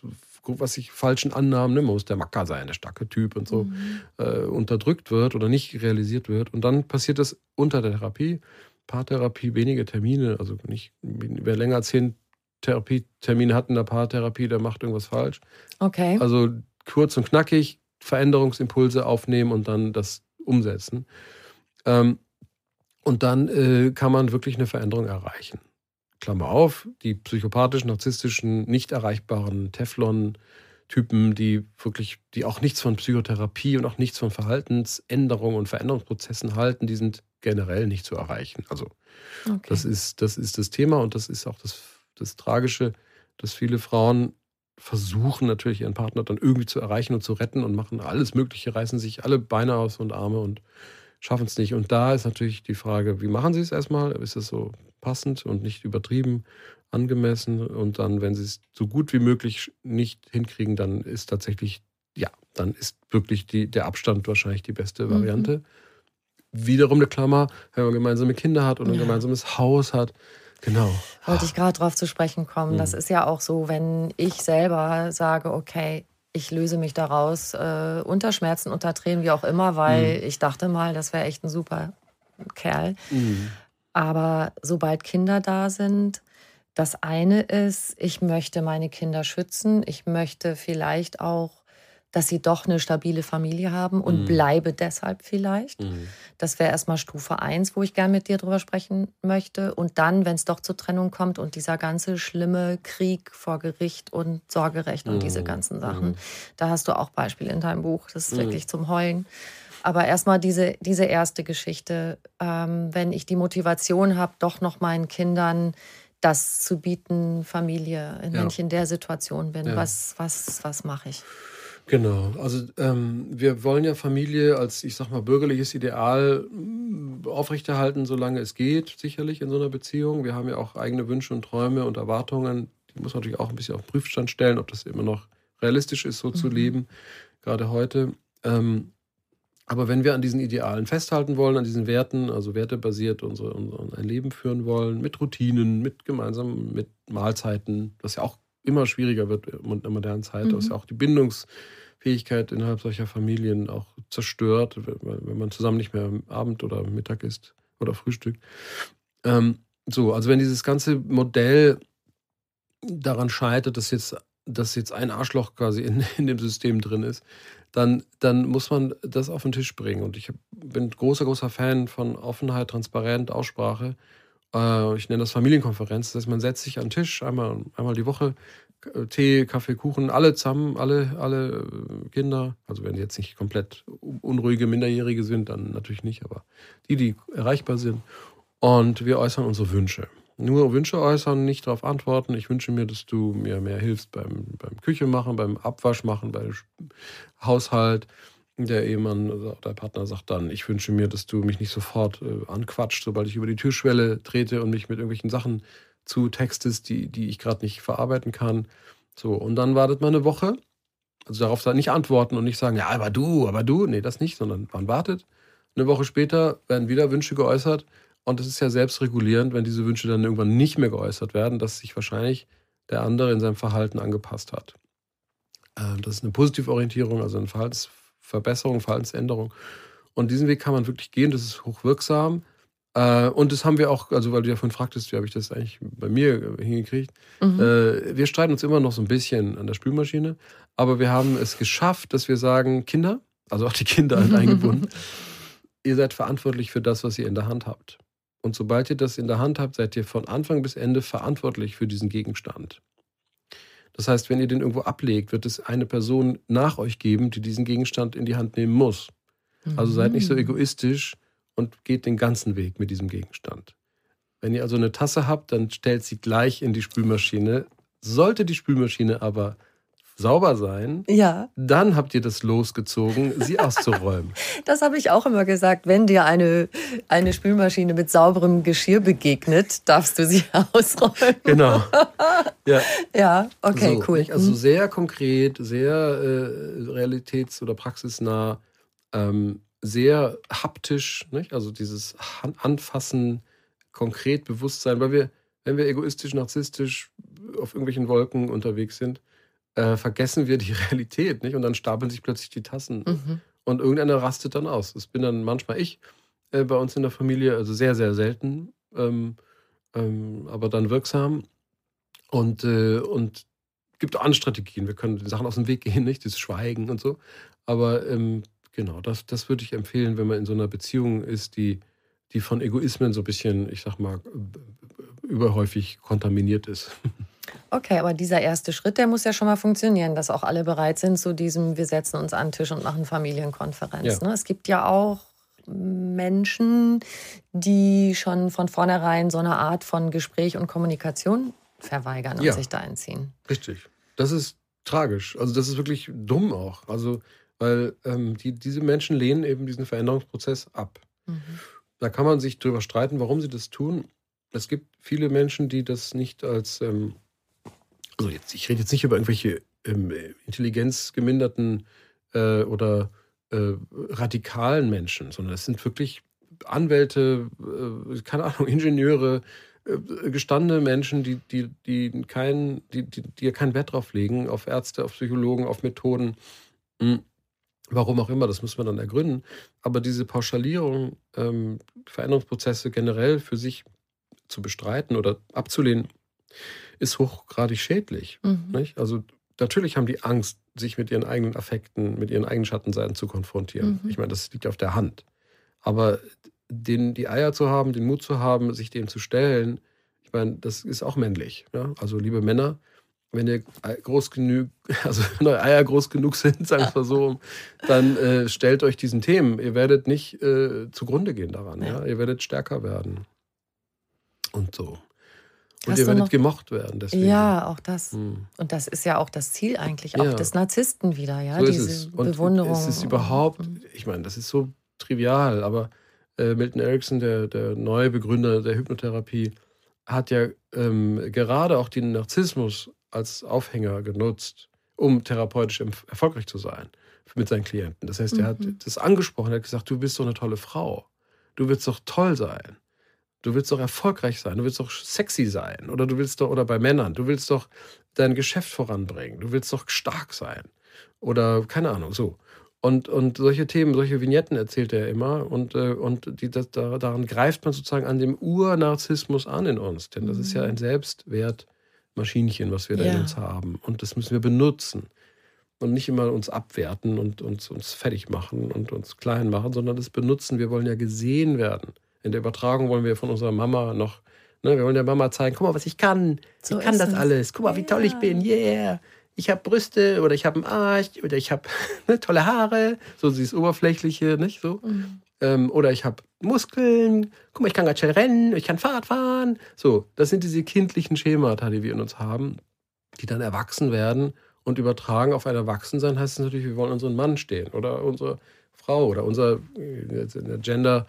was ich falschen Annahmen, ne, man muss der Macker sein, der starke Typ und so, mhm. äh, unterdrückt wird oder nicht realisiert wird. Und dann passiert das unter der Therapie. Paartherapie, wenige Termine, also nicht, wer länger als zehn Therapietermine hat in der Paartherapie, der macht irgendwas falsch. Okay. Also kurz und knackig, Veränderungsimpulse aufnehmen und dann das umsetzen. Ähm, und dann äh, kann man wirklich eine Veränderung erreichen. Klammer auf, die psychopathischen, narzisstischen, nicht erreichbaren Teflon-Typen, die wirklich, die auch nichts von Psychotherapie und auch nichts von Verhaltensänderungen und Veränderungsprozessen halten, die sind generell nicht zu erreichen. Also okay. das ist, das ist das Thema und das ist auch das, das Tragische, dass viele Frauen versuchen natürlich ihren Partner dann irgendwie zu erreichen und zu retten und machen alles Mögliche, reißen sich alle Beine aus und Arme und schaffen es nicht. Und da ist natürlich die Frage, wie machen sie es erstmal? Ist es so passend und nicht übertrieben, angemessen? Und dann, wenn sie es so gut wie möglich nicht hinkriegen, dann ist tatsächlich, ja, dann ist wirklich die, der Abstand wahrscheinlich die beste Variante. Mhm. Wiederum eine Klammer, wenn man gemeinsame Kinder hat und ein ja. gemeinsames Haus hat. Genau. Wollte ich gerade drauf zu sprechen kommen. Mhm. Das ist ja auch so, wenn ich selber sage, okay, ich löse mich daraus äh, unter Schmerzen, unter Tränen, wie auch immer, weil mhm. ich dachte mal, das wäre echt ein super Kerl. Mhm. Aber sobald Kinder da sind, das eine ist, ich möchte meine Kinder schützen. Ich möchte vielleicht auch, dass sie doch eine stabile Familie haben und mhm. bleibe deshalb vielleicht. Mhm. Das wäre erstmal Stufe eins, wo ich gerne mit dir drüber sprechen möchte. Und dann, wenn es doch zur Trennung kommt und dieser ganze schlimme Krieg vor Gericht und Sorgerecht und mhm. diese ganzen Sachen, mhm. da hast du auch Beispiele in deinem Buch. Das ist mhm. wirklich zum Heulen. Aber erstmal diese, diese erste Geschichte, ähm, wenn ich die Motivation habe, doch noch meinen Kindern das zu bieten, Familie, wenn ja. ich in der Situation bin, ja. was, was, was mache ich? Genau, also ähm, wir wollen ja Familie als, ich sag mal, bürgerliches Ideal aufrechterhalten, solange es geht, sicherlich in so einer Beziehung. Wir haben ja auch eigene Wünsche und Träume und Erwartungen. Die muss man natürlich auch ein bisschen auf den Prüfstand stellen, ob das immer noch realistisch ist, so mhm. zu leben, gerade heute. Ähm, aber wenn wir an diesen Idealen festhalten wollen, an diesen Werten, also wertebasiert unsere, unser, ein Leben führen wollen, mit Routinen, mit gemeinsam, mit Mahlzeiten, was ja auch immer schwieriger wird in der modernen Zeit, mhm. was ja auch die Bindungsfähigkeit innerhalb solcher Familien auch zerstört, wenn man zusammen nicht mehr Abend oder Mittag isst oder frühstückt. Ähm, so, also wenn dieses ganze Modell daran scheitert, dass jetzt, dass jetzt ein Arschloch quasi in, in dem System drin ist, dann, dann muss man das auf den Tisch bringen. Und ich bin großer, großer Fan von Offenheit, Transparenz, Aussprache. Ich nenne das Familienkonferenz. Das heißt, man setzt sich an den Tisch, einmal, einmal die Woche, Tee, Kaffee, Kuchen, alle zusammen, alle, alle Kinder. Also wenn die jetzt nicht komplett unruhige Minderjährige sind, dann natürlich nicht, aber die, die erreichbar sind. Und wir äußern unsere Wünsche. Nur Wünsche äußern, nicht darauf antworten. Ich wünsche mir, dass du mir mehr hilfst beim, beim Küche machen, beim Abwasch machen, beim Haushalt. Der Ehemann oder der Partner sagt dann, ich wünsche mir, dass du mich nicht sofort äh, anquatscht, sobald ich über die Türschwelle trete und mich mit irgendwelchen Sachen zutextest, die, die ich gerade nicht verarbeiten kann. So, und dann wartet man eine Woche. Also darauf dann nicht antworten und nicht sagen, ja, aber du, aber du. Nee, das nicht, sondern man wartet. Eine Woche später werden wieder Wünsche geäußert. Und es ist ja selbstregulierend, wenn diese Wünsche dann irgendwann nicht mehr geäußert werden, dass sich wahrscheinlich der andere in seinem Verhalten angepasst hat. Äh, das ist eine Positivorientierung, also eine Verhaltens Verbesserung, Verhaltensänderung. Und diesen Weg kann man wirklich gehen, das ist hochwirksam. Und das haben wir auch, also weil du ja vorhin fragtest, wie habe ich das eigentlich bei mir hingekriegt. Mhm. Wir streiten uns immer noch so ein bisschen an der Spülmaschine, aber wir haben es geschafft, dass wir sagen, Kinder, also auch die Kinder eingebunden, ihr seid verantwortlich für das, was ihr in der Hand habt. Und sobald ihr das in der Hand habt, seid ihr von Anfang bis Ende verantwortlich für diesen Gegenstand. Das heißt, wenn ihr den irgendwo ablegt, wird es eine Person nach euch geben, die diesen Gegenstand in die Hand nehmen muss. Also seid nicht so egoistisch und geht den ganzen Weg mit diesem Gegenstand. Wenn ihr also eine Tasse habt, dann stellt sie gleich in die Spülmaschine. Sollte die Spülmaschine aber sauber sein, ja. dann habt ihr das losgezogen, sie auszuräumen. Das habe ich auch immer gesagt. Wenn dir eine, eine Spülmaschine mit sauberem Geschirr begegnet, darfst du sie ausräumen. Genau. Ja, ja okay, so, cool. Also sehr konkret, sehr äh, realitäts- oder praxisnah, ähm, sehr haptisch, nicht? Also dieses Anfassen, konkret Bewusstsein, weil wir, wenn wir egoistisch, narzisstisch auf irgendwelchen Wolken unterwegs sind, äh, vergessen wir die Realität, nicht? Und dann stapeln sich plötzlich die Tassen. Mhm. Und irgendeiner rastet dann aus. Das bin dann manchmal ich äh, bei uns in der Familie, also sehr, sehr selten, ähm, ähm, aber dann wirksam. Und, äh, und gibt auch andere Strategien. Wir können den Sachen aus dem Weg gehen, nicht? Das Schweigen und so. Aber ähm, genau, das, das würde ich empfehlen, wenn man in so einer Beziehung ist, die, die von Egoismen so ein bisschen, ich sag mal, überhäufig kontaminiert ist. Okay, aber dieser erste Schritt, der muss ja schon mal funktionieren, dass auch alle bereit sind zu diesem, wir setzen uns an den Tisch und machen Familienkonferenz. Ja. Ne? Es gibt ja auch Menschen, die schon von vornherein so eine Art von Gespräch und Kommunikation verweigern und Ja. sich da einziehen. Richtig. Das ist tragisch. Also das ist wirklich dumm auch. Also, weil ähm, die, diese Menschen lehnen eben diesen Veränderungsprozess ab. Mhm. Da kann man sich drüber streiten, warum sie das tun. Es gibt viele Menschen, die das nicht als, ähm, also jetzt, ich rede jetzt nicht über irgendwelche ähm, intelligenzgeminderten äh, oder äh, radikalen Menschen, sondern es sind wirklich Anwälte, äh, keine Ahnung, Ingenieure, äh, gestandene Menschen, die, die, die, kein, die, die, die keinen Wert drauf legen, auf Ärzte, auf Psychologen, auf Methoden. Hm. Warum auch immer, das muss man dann ergründen. Aber diese Pauschalierung, ähm, Veränderungsprozesse generell für sich zu bestreiten oder abzulehnen, ist hochgradig schädlich. Mhm. Nicht? Also natürlich haben die Angst, sich mit ihren eigenen Affekten, mit ihren eigenen Schattenseiten zu konfrontieren. Mhm. Ich meine, das liegt auf der Hand. Aber den, die Eier zu haben, den Mut zu haben, sich dem zu stellen, ich meine, das ist auch männlich. Ja? Also liebe Männer, wenn ihr groß genug, also neue Eier groß genug sind, sagen wir es mal so, dann äh, stellt euch diesen Themen. Ihr werdet nicht äh, zugrunde gehen daran. Ja. Ja? Ihr werdet stärker werden. Und so. Und Hast ihr du werdet noch- gemocht werden. Deswegen. Ja, auch das. Hm. Und das ist ja auch das Ziel eigentlich, Ja. auch des Narzissten wieder, ja, So ist diese es. Und Bewunderung. es ist überhaupt, Mhm. ich meine, das ist so trivial, aber äh, Milton Erickson, der, der neue Begründer der Hypnotherapie, hat ja ähm, gerade auch den Narzissmus als Aufhänger genutzt, um therapeutisch em- erfolgreich zu sein mit seinen Klienten. Das heißt, er hat Mhm. das angesprochen, er hat gesagt, du bist doch eine tolle Frau. Du willst doch toll sein. Du willst doch erfolgreich sein, du willst doch sexy sein oder du willst doch, oder bei Männern, du willst doch dein Geschäft voranbringen, du willst doch stark sein oder keine Ahnung, so. Und, und solche Themen, solche Vignetten erzählt er immer und, äh, und die, das, da, daran greift man sozusagen an dem Urnarzissmus an in uns, denn das ist ja ein Selbstwertmaschinchen, was wir da in Ja. uns haben und das müssen wir benutzen und nicht immer uns abwerten und uns, uns fertig machen und uns klein machen, sondern das benutzen, wir wollen ja gesehen werden. In der Übertragung wollen wir von unserer Mama noch, ne, wir wollen der Mama zeigen, guck mal, was ich kann. So ich kann ist das es. alles. Guck mal, wie toll ich Ja. bin. Yeah. Ich habe Brüste oder ich habe einen Arsch oder ich habe ne, tolle Haare. So dieses Oberflächliche, nicht so. Mhm. Ähm, oder ich habe Muskeln. Guck mal, ich kann ganz schnell rennen. Ich kann Fahrrad fahren. So, das sind diese kindlichen Schemata, die wir in uns haben, die dann erwachsen werden und übertragen auf ein Erwachsensein heißt es natürlich, wir wollen unseren Mann stehen oder unsere Frau oder unser jetzt in der Gender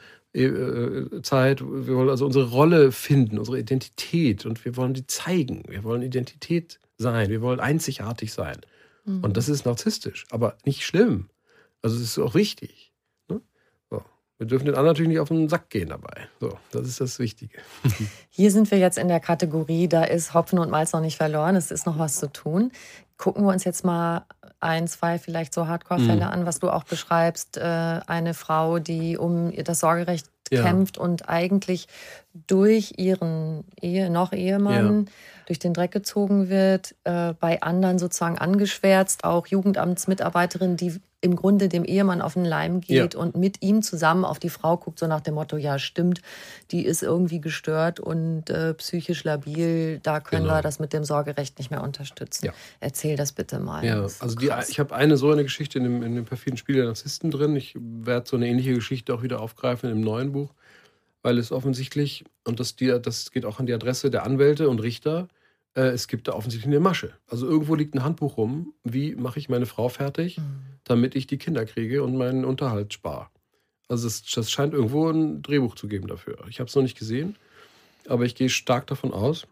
Zeit, wir wollen also unsere Rolle finden, unsere Identität und wir wollen die zeigen. Wir wollen Identität sein, wir wollen einzigartig sein. Mhm. Und das ist narzisstisch, aber nicht schlimm. Also es ist auch wichtig. Ne? So. Wir dürfen den anderen natürlich nicht auf den Sack gehen dabei. So, das ist das Wichtige. Hier sind wir jetzt in der Kategorie, da ist Hopfen und Malz noch nicht verloren, es ist noch was zu tun. Gucken wir uns jetzt mal ein, zwei vielleicht so Hardcore-Fälle Mhm. an, was du auch beschreibst. Äh, eine Frau, die um das Sorgerecht Ja. kämpft und eigentlich durch ihren Ehe, noch Ehemann durch den Dreck gezogen wird, äh, bei anderen sozusagen angeschwärzt, auch Jugendamtsmitarbeiterin, die im Grunde dem Ehemann auf den Leim geht Ja. und mit ihm zusammen auf die Frau guckt, so nach dem Motto, ja stimmt, die ist irgendwie gestört und äh, psychisch labil, da können Genau. wir das mit dem Sorgerecht nicht mehr unterstützen. Ja. Erzähl das bitte mal. Ja, Das ist so also die, krass. ich habe eine so eine Geschichte in dem, in dem perfiden Spiel der Narzissten drin. Ich werde so eine ähnliche Geschichte auch wieder aufgreifen im neuen Buch, weil es offensichtlich, und das, die, das geht auch an die Adresse der Anwälte und Richter, äh, es gibt da offensichtlich eine Masche. Also irgendwo liegt ein Handbuch rum, wie mache ich meine Frau fertig, Mhm. damit ich die Kinder kriege und meinen Unterhalt spare. Also es, das scheint irgendwo ein Drehbuch zu geben dafür. Ich habe es noch nicht gesehen, aber ich gehe stark davon aus,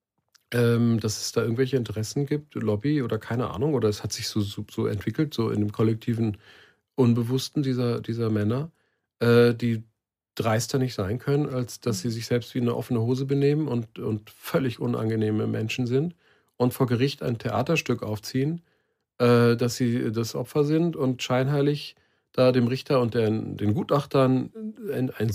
ähm, dass es da irgendwelche Interessen gibt, Lobby oder keine Ahnung, oder es hat sich so, so, so entwickelt, so in dem kollektiven Unbewussten dieser, dieser Männer, äh, die dreister nicht sein können, als dass sie sich selbst wie eine offene Hose benehmen und, und völlig unangenehme Menschen sind und vor Gericht ein Theaterstück aufziehen, äh, dass sie das Opfer sind und scheinheilig da dem Richter und den, den Gutachtern ein, ein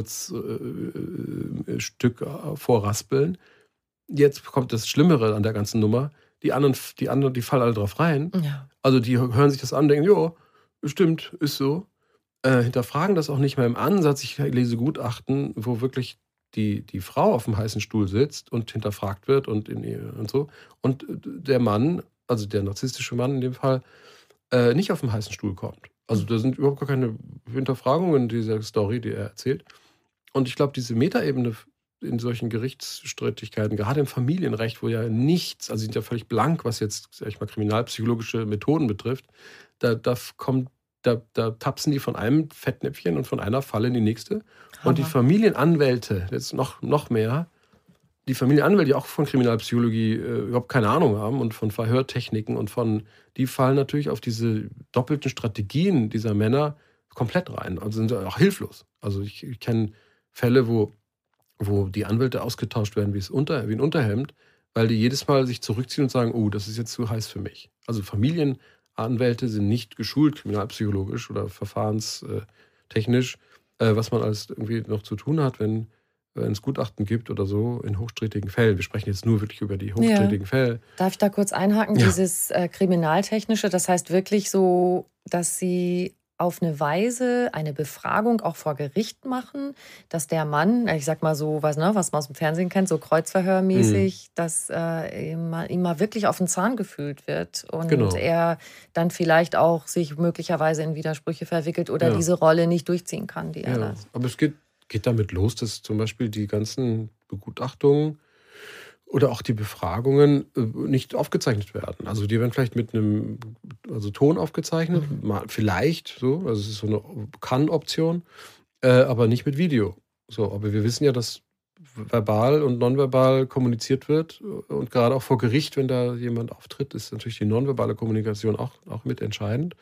Süßholzstück äh, äh, vorraspeln. Jetzt kommt das Schlimmere an der ganzen Nummer. Die anderen, die anderen, die fallen alle drauf rein. Ja. Also die hören sich das an und denken, jo, stimmt, ist so. Äh, hinterfragen das auch nicht mehr im Ansatz. Ich lese Gutachten, wo wirklich die, die Frau auf dem heißen Stuhl sitzt und hinterfragt wird und, in, und so. Und der Mann, also der narzisstische Mann in dem Fall, äh, nicht auf dem heißen Stuhl kommt. Also da sind überhaupt gar keine Hinterfragungen in dieser Story, die er erzählt. Und ich glaube, diese Metaebene in solchen Gerichtsstreitigkeiten, gerade im Familienrecht, wo ja nichts, also sind ja völlig blank, was jetzt, sag ich mal, kriminalpsychologische Methoden betrifft, da, da kommt, da, da tapsen die von einem Fettnäpfchen und von einer Falle in die nächste. Hammer. Und die Familienanwälte, jetzt noch, noch mehr, die Familienanwälte, die auch von Kriminalpsychologie äh, überhaupt keine Ahnung haben und von Verhörtechniken und von, die fallen natürlich auf diese doppelten Strategien dieser Männer komplett rein. Also sind auch hilflos. Also ich, ich kenne Fälle, wo, wo die Anwälte ausgetauscht werden wie, es unter, wie ein Unterhemd, weil die jedes Mal sich zurückziehen und sagen, oh, das ist jetzt zu heiß für mich. Also Familienanwälte sind nicht geschult, kriminalpsychologisch oder verfahrenstechnisch, äh, was man alles irgendwie noch zu tun hat, wenn wenn es Gutachten gibt oder so in hochstrittigen Fällen. Wir sprechen jetzt nur wirklich über die hochstrittigen ja. Fälle. Darf ich da kurz einhaken? Ja. Dieses äh, Kriminaltechnische, das heißt wirklich so, dass Sie auf eine Weise eine Befragung auch vor Gericht machen, dass der Mann, ich sag mal so, was, ne, was man aus dem Fernsehen kennt, so Kreuzverhörmäßig, mhm. dass äh, ihm, ihm mal wirklich auf den Zahn gefühlt wird und genau. er dann vielleicht auch sich möglicherweise in Widersprüche verwickelt oder ja. diese Rolle nicht durchziehen kann, die er ja. hat. Aber es geht geht damit los, dass zum Beispiel die ganzen Begutachtungen oder auch die Befragungen nicht aufgezeichnet werden. Also die werden vielleicht mit einem also Ton aufgezeichnet, mhm. mal, vielleicht so, also es ist so eine Kann-Option, äh, aber nicht mit Video. So, aber wir wissen ja, dass verbal und nonverbal kommuniziert wird und gerade auch vor Gericht, wenn da jemand auftritt, ist natürlich die nonverbale Kommunikation auch, auch mit entscheidend.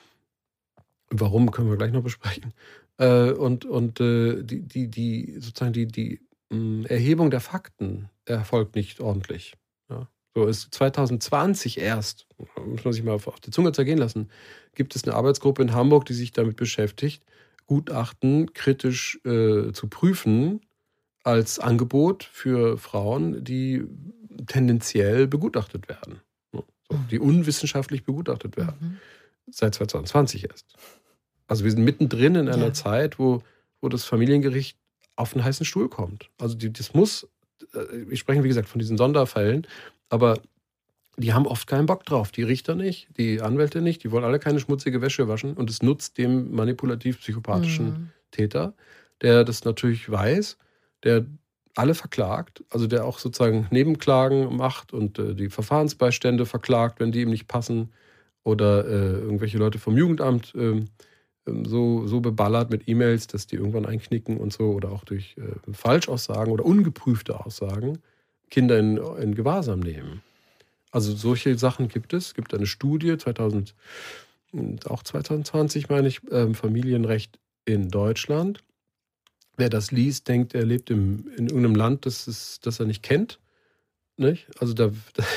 Warum, können wir gleich noch besprechen. Äh, und und äh, die, die, die, sozusagen die, die mh, Erhebung der Fakten erfolgt nicht ordentlich. Ja. So ist zwanzig zwanzig erst, muss man sich mal auf, auf die Zunge zergehen lassen, gibt es eine Arbeitsgruppe in Hamburg, die sich damit beschäftigt, Gutachten kritisch äh, zu prüfen als Angebot für Frauen, die tendenziell begutachtet werden. So, die unwissenschaftlich begutachtet werden. Mhm. Seit zwanzig zwanzig erst. Also wir sind mittendrin in einer ja. Zeit, wo, wo das Familiengericht auf einen heißen Stuhl kommt. Also die, das muss, wir sprechen wie gesagt von diesen Sonderfällen, aber die haben oft keinen Bock drauf. Die Richter nicht, die Anwälte nicht, die wollen alle keine schmutzige Wäsche waschen und es nutzt dem manipulativ-psychopathischen mhm. Täter, der das natürlich weiß, der alle verklagt, also der auch sozusagen Nebenklagen macht und äh, die Verfahrensbeistände verklagt, wenn die ihm nicht passen oder äh, irgendwelche Leute vom Jugendamt äh, so, so beballert mit E-Mails, dass die irgendwann einknicken und so oder auch durch äh, Falschaussagen oder ungeprüfte Aussagen Kinder in, in Gewahrsam nehmen. Also solche Sachen gibt es. Es gibt eine Studie, zweitausend, auch zwanzig zwanzig meine ich, äh, Familienrecht in Deutschland. Wer das liest, denkt, er lebt im, in irgendeinem Land, das, ist, das er nicht kennt. Nicht? Also da...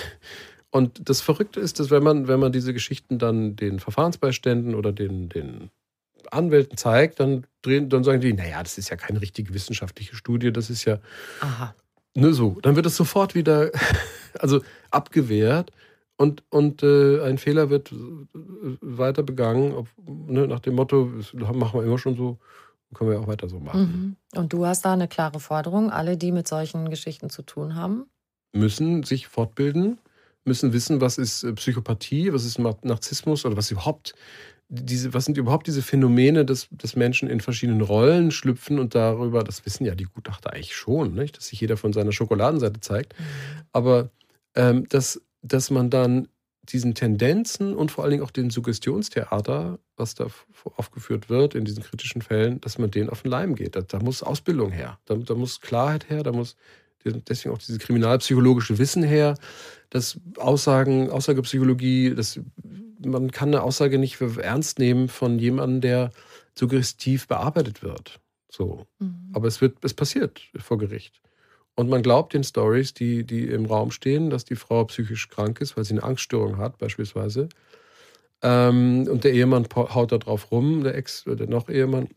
Und das Verrückte ist, dass wenn man, wenn man diese Geschichten dann den Verfahrensbeiständen oder den, den Anwälten zeigt, dann, drehen, dann sagen die, naja, das ist ja keine richtige wissenschaftliche Studie, das ist ja Aha. Ne, so. Dann wird es sofort wieder also abgewehrt und, und äh, ein Fehler wird weiter begangen, ob, ne, nach dem Motto, das machen wir immer schon so, können wir auch weiter so machen. Mhm. Und du hast da eine klare Forderung, alle, die mit solchen Geschichten zu tun haben? Müssen sich fortbilden, müssen wissen, was ist Psychopathie, was ist Narzissmus oder was überhaupt diese, was sind überhaupt diese Phänomene, dass, dass Menschen in verschiedenen Rollen schlüpfen und darüber, das wissen ja die Gutachter eigentlich schon, nicht? Dass sich jeder von seiner Schokoladenseite zeigt. Mhm. Aber ähm, dass, dass man dann diesen Tendenzen und vor allen Dingen auch den Suggestionstheater, was da aufgeführt wird in diesen kritischen Fällen, dass man denen auf den Leim geht. Da, da muss Ausbildung her, da, da muss Klarheit her, da muss deswegen auch dieses kriminalpsychologische Wissen her, dass Aussagen, Aussagepsychologie, dass man kann eine Aussage nicht für ernst nehmen von jemandem, der suggestiv bearbeitet wird. So. Mhm. Aber es wird, es passiert vor Gericht. Und man glaubt den Stories, die, die im Raum stehen, dass die Frau psychisch krank ist, weil sie eine Angststörung hat beispielsweise. Ähm, und der Ehemann haut da drauf rum, der Ex- oder noch Ehemann,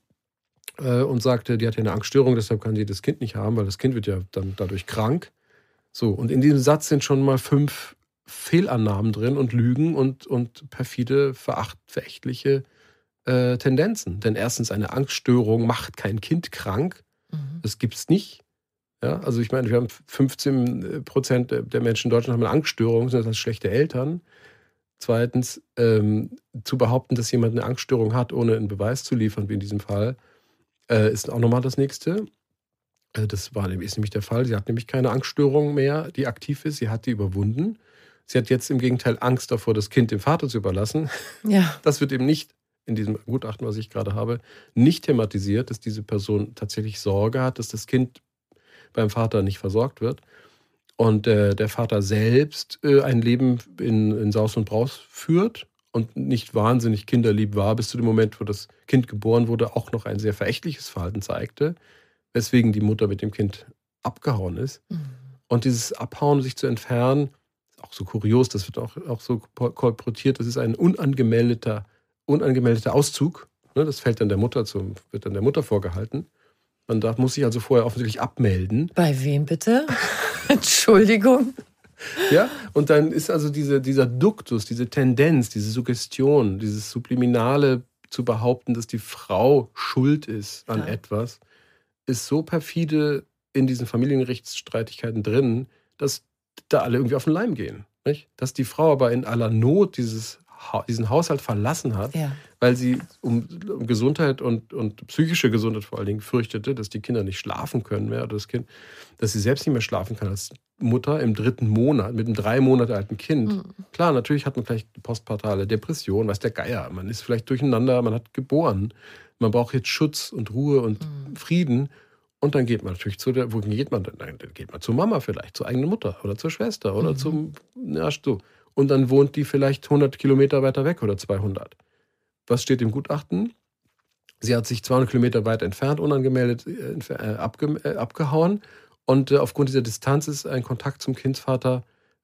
äh, und sagte, die hat ja eine Angststörung, deshalb kann sie das Kind nicht haben, weil das Kind wird ja dann dadurch krank. So, und in diesem Satz sind schon mal fünf Fehlannahmen drin und Lügen und, und perfide, veracht, verächtliche äh, Tendenzen. Denn erstens, eine Angststörung macht kein Kind krank. Mhm. Das gibt's nicht. Ja, also ich meine, wir haben fünfzehn Prozent der Menschen in Deutschland haben eine Angststörung, sind das schlechte Eltern. Zweitens, ähm, zu behaupten, dass jemand eine Angststörung hat, ohne einen Beweis zu liefern, wie in diesem Fall, äh, ist auch nochmal das Nächste. Äh, das war, ist nämlich der Fall. Sie hat nämlich keine Angststörung mehr, die aktiv ist. Sie hat die überwunden. Sie hat jetzt im Gegenteil Angst davor, das Kind dem Vater zu überlassen. Ja. Das wird eben nicht in diesem Gutachten, was ich gerade habe, nicht thematisiert, dass diese Person tatsächlich Sorge hat, dass das Kind beim Vater nicht versorgt wird. Und äh, der Vater selbst äh, ein Leben in, in Saus und Braus führt und nicht wahnsinnig kinderlieb war, bis zu dem Moment, wo das Kind geboren wurde, auch noch ein sehr verächtliches Verhalten zeigte, weswegen die Mutter mit dem Kind abgehauen ist. Mhm. Und dieses Abhauen, sich zu entfernen, ist auch so kurios, das wird auch, auch so kolportiert, das ist ein unangemeldeter, unangemeldeter Auszug. Ne, das fällt dann der Mutter zum, wird dann der Mutter vorgehalten. Man darf, muss sich also vorher offensichtlich abmelden. Bei wem bitte? Entschuldigung. Ja, und dann ist also diese, dieser Duktus, diese Tendenz, diese Suggestion, dieses Subliminale zu behaupten, dass die Frau schuld ist an ja. etwas, ist so perfide in diesen Familiengerichtsstreitigkeiten drin, dass da alle irgendwie auf den Leim gehen. Nicht? Dass die Frau aber in aller Not dieses diesen Haushalt verlassen hat, ja. weil sie um, um Gesundheit und, und psychische Gesundheit vor allen Dingen fürchtete, dass die Kinder nicht schlafen können mehr oder das Kind, dass sie selbst nicht mehr schlafen kann als Mutter im dritten Monat mit einem drei Monate alten Kind. Mhm. Klar, natürlich hat man vielleicht postpartale Depression, weiß der Geier, man ist vielleicht durcheinander, man hat geboren, man braucht jetzt Schutz und Ruhe und mhm. Frieden und dann geht man natürlich zu der, wo geht man denn? Dann geht man zur Mama vielleicht, zur eigenen Mutter oder zur Schwester oder mhm. zum, ja so. Und dann wohnt die vielleicht hundert Kilometer weiter weg oder zweihundert. Was steht im Gutachten? Sie hat sich zweihundert Kilometer weit entfernt, unangemeldet äh, abge, äh, abgehauen. Und äh, aufgrund dieser Distanz ist ein Kontakt zum Kindsvater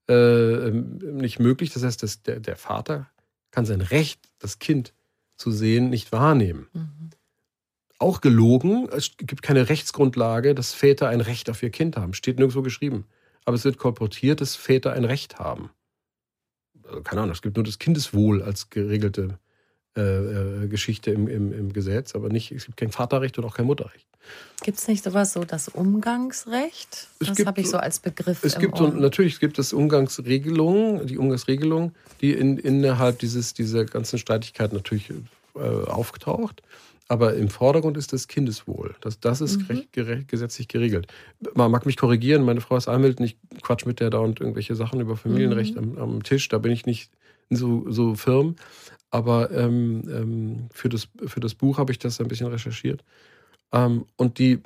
äh, nicht möglich. Das heißt, dass der, der Vater kann sein Recht, das Kind zu sehen, nicht wahrnehmen. Mhm. Auch gelogen. Es gibt keine Rechtsgrundlage, dass Väter ein Recht auf ihr Kind haben. Steht nirgendwo geschrieben. Aber es wird kolportiert, dass Väter ein Recht haben. Keine Ahnung, es gibt nur das Kindeswohl als geregelte äh, Geschichte im, im, im Gesetz, aber nicht, es gibt kein Vaterrecht und auch kein Mutterrecht. Gibt es nicht sowas, so das Umgangsrecht? Es das habe ich so als Begriff es im gibt so, Natürlich, es gibt das Umgangsregelung, die Umgangsregelung, die in, innerhalb dieses, dieser ganzen Streitigkeit natürlich äh, auftaucht. Aber im Vordergrund ist das Kindeswohl. Das, das ist mhm. gerecht, gerecht, gesetzlich geregelt. Man mag mich korrigieren, meine Frau ist Anwältin, ich quatsch mit der da und irgendwelche Sachen über Familienrecht mhm. am, am Tisch, da bin ich nicht so, so firm. Aber ähm, ähm, für, das, für das Buch habe ich das ein bisschen recherchiert. Ähm, und die,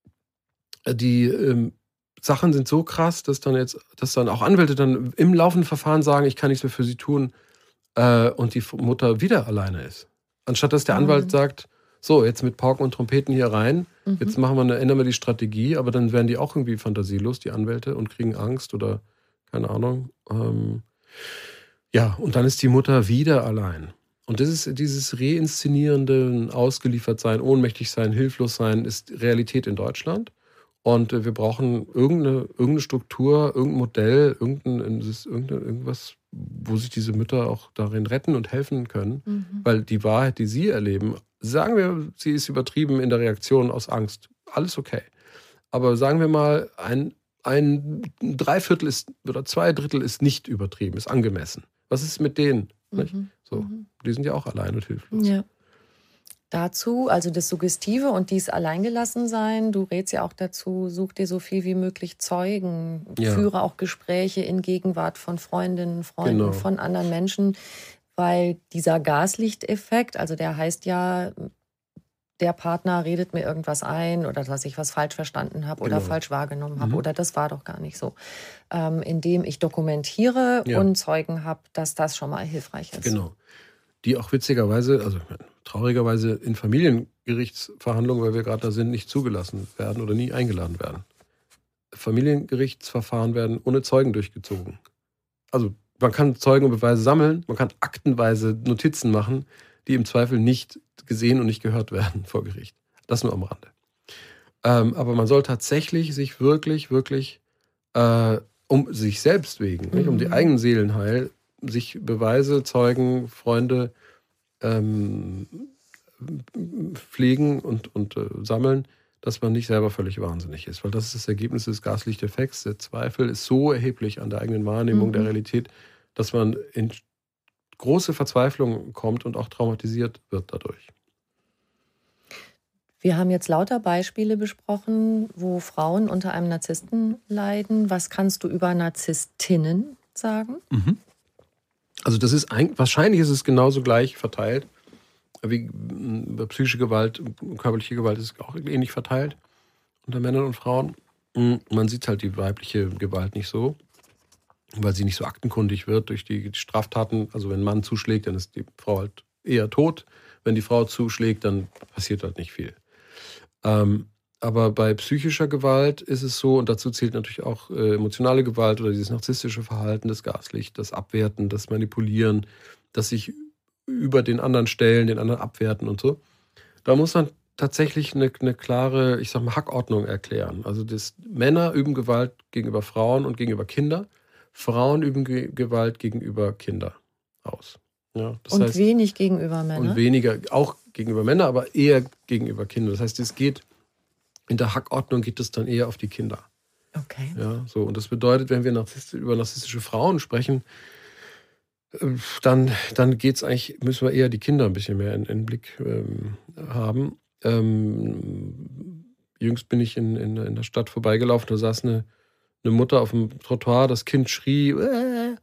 die ähm, Sachen sind so krass, dass dann jetzt, dass dann auch Anwälte dann im laufenden Verfahren sagen, ich kann nichts mehr für sie tun, äh, und die Mutter wieder alleine ist. Anstatt dass der mhm. Anwalt sagt, so, jetzt mit Pauken und Trompeten hier rein, mhm. jetzt machen wir eine, ändern wir die Strategie, aber dann werden die auch irgendwie fantasielos, die Anwälte, und kriegen Angst oder keine Ahnung. Ähm, ja, und dann ist die Mutter wieder allein. Und das ist dieses reinszenierende Ausgeliefertsein, ohnmächtig sein, hilflos sein, ist Realität in Deutschland. Und wir brauchen irgendeine, irgendeine Struktur, irgendein Modell, irgendein, irgendein, irgendwas, wo sich diese Mütter auch darin retten und helfen können. Mhm. Weil die Wahrheit, die sie erleben, sagen wir, sie ist übertrieben in der Reaktion aus Angst. Alles okay. Aber sagen wir mal, ein, ein Dreiviertel ist oder zwei Drittel ist nicht übertrieben, ist angemessen. Was ist mit denen? Mhm. So, mhm. Die sind ja auch allein und hilflos. Ja. Dazu, also das Suggestive und dies alleingelassen sein, du rätst ja auch dazu, such dir so viel wie möglich Zeugen, ja. führe auch Gespräche in Gegenwart von Freundinnen, Freunden, genau. von anderen Menschen, weil dieser Gaslichteffekt, also der heißt ja, der Partner redet mir irgendwas ein oder dass ich was falsch verstanden habe oder genau. falsch wahrgenommen habe mhm. oder das war doch gar nicht so, ähm, indem ich dokumentiere ja. und Zeugen habe, dass das schon mal hilfreich ist. Genau. Die auch witzigerweise, also traurigerweise in Familiengerichtsverhandlungen, weil wir gerade da sind, nicht zugelassen werden oder nie eingeladen werden. Familiengerichtsverfahren werden ohne Zeugen durchgezogen. Also man kann Zeugen und Beweise sammeln, man kann aktenweise Notizen machen, die im Zweifel nicht gesehen und nicht gehört werden vor Gericht. Das nur am Rande. Ähm, aber man soll tatsächlich sich wirklich, wirklich äh, um sich selbst wegen, mhm. nicht, um die eigenen Seelenheil, sich Beweise, Zeugen, Freunde ähm, pflegen und, und äh, sammeln, dass man nicht selber völlig wahnsinnig ist. Weil das ist das Ergebnis des Gaslichteffekts. Der Zweifel ist so erheblich an der eigenen Wahrnehmung mhm. der Realität, dass man in große Verzweiflung kommt und auch traumatisiert wird dadurch. Wir haben jetzt lauter Beispiele besprochen, wo Frauen unter einem Narzissten leiden. Was kannst du über Narzisstinnen sagen? Mhm. Also das ist ein, wahrscheinlich ist es genauso gleich verteilt wie psychische Gewalt, körperliche Gewalt ist auch ähnlich verteilt unter Männern und Frauen. Man sieht halt die weibliche Gewalt nicht so, weil sie nicht so aktenkundig wird durch die Straftaten. Also wenn ein Mann zuschlägt, dann ist die Frau halt eher tot. Wenn die Frau zuschlägt, dann passiert halt nicht viel. Ähm, aber bei psychischer Gewalt ist es so, und dazu zählt natürlich auch äh, emotionale Gewalt oder dieses narzisstische Verhalten, das Gaslicht, das Abwerten, das Manipulieren, das sich über den anderen stellen, den anderen abwerten und so. Da muss man tatsächlich eine, eine klare, ich sag mal, Hackordnung erklären. Also das, Männer üben Gewalt gegenüber Frauen und gegenüber Kindern. Frauen üben Ge- Gewalt gegenüber Kindern aus. Ja, das und heißt, wenig gegenüber Männern? Und weniger, auch gegenüber Männern, aber eher gegenüber Kindern. Das heißt, es geht, in der Hackordnung geht es dann eher auf die Kinder. Okay. Ja, so. Und das bedeutet, wenn wir narzisst, über narzisstische Frauen sprechen, dann, dann geht's eigentlich, müssen wir eher die Kinder ein bisschen mehr in, in den Blick ähm, haben. Ähm, jüngst bin ich in, in, in der Stadt vorbeigelaufen, da saß eine, eine Mutter auf dem Trottoir, das Kind schrie, äh,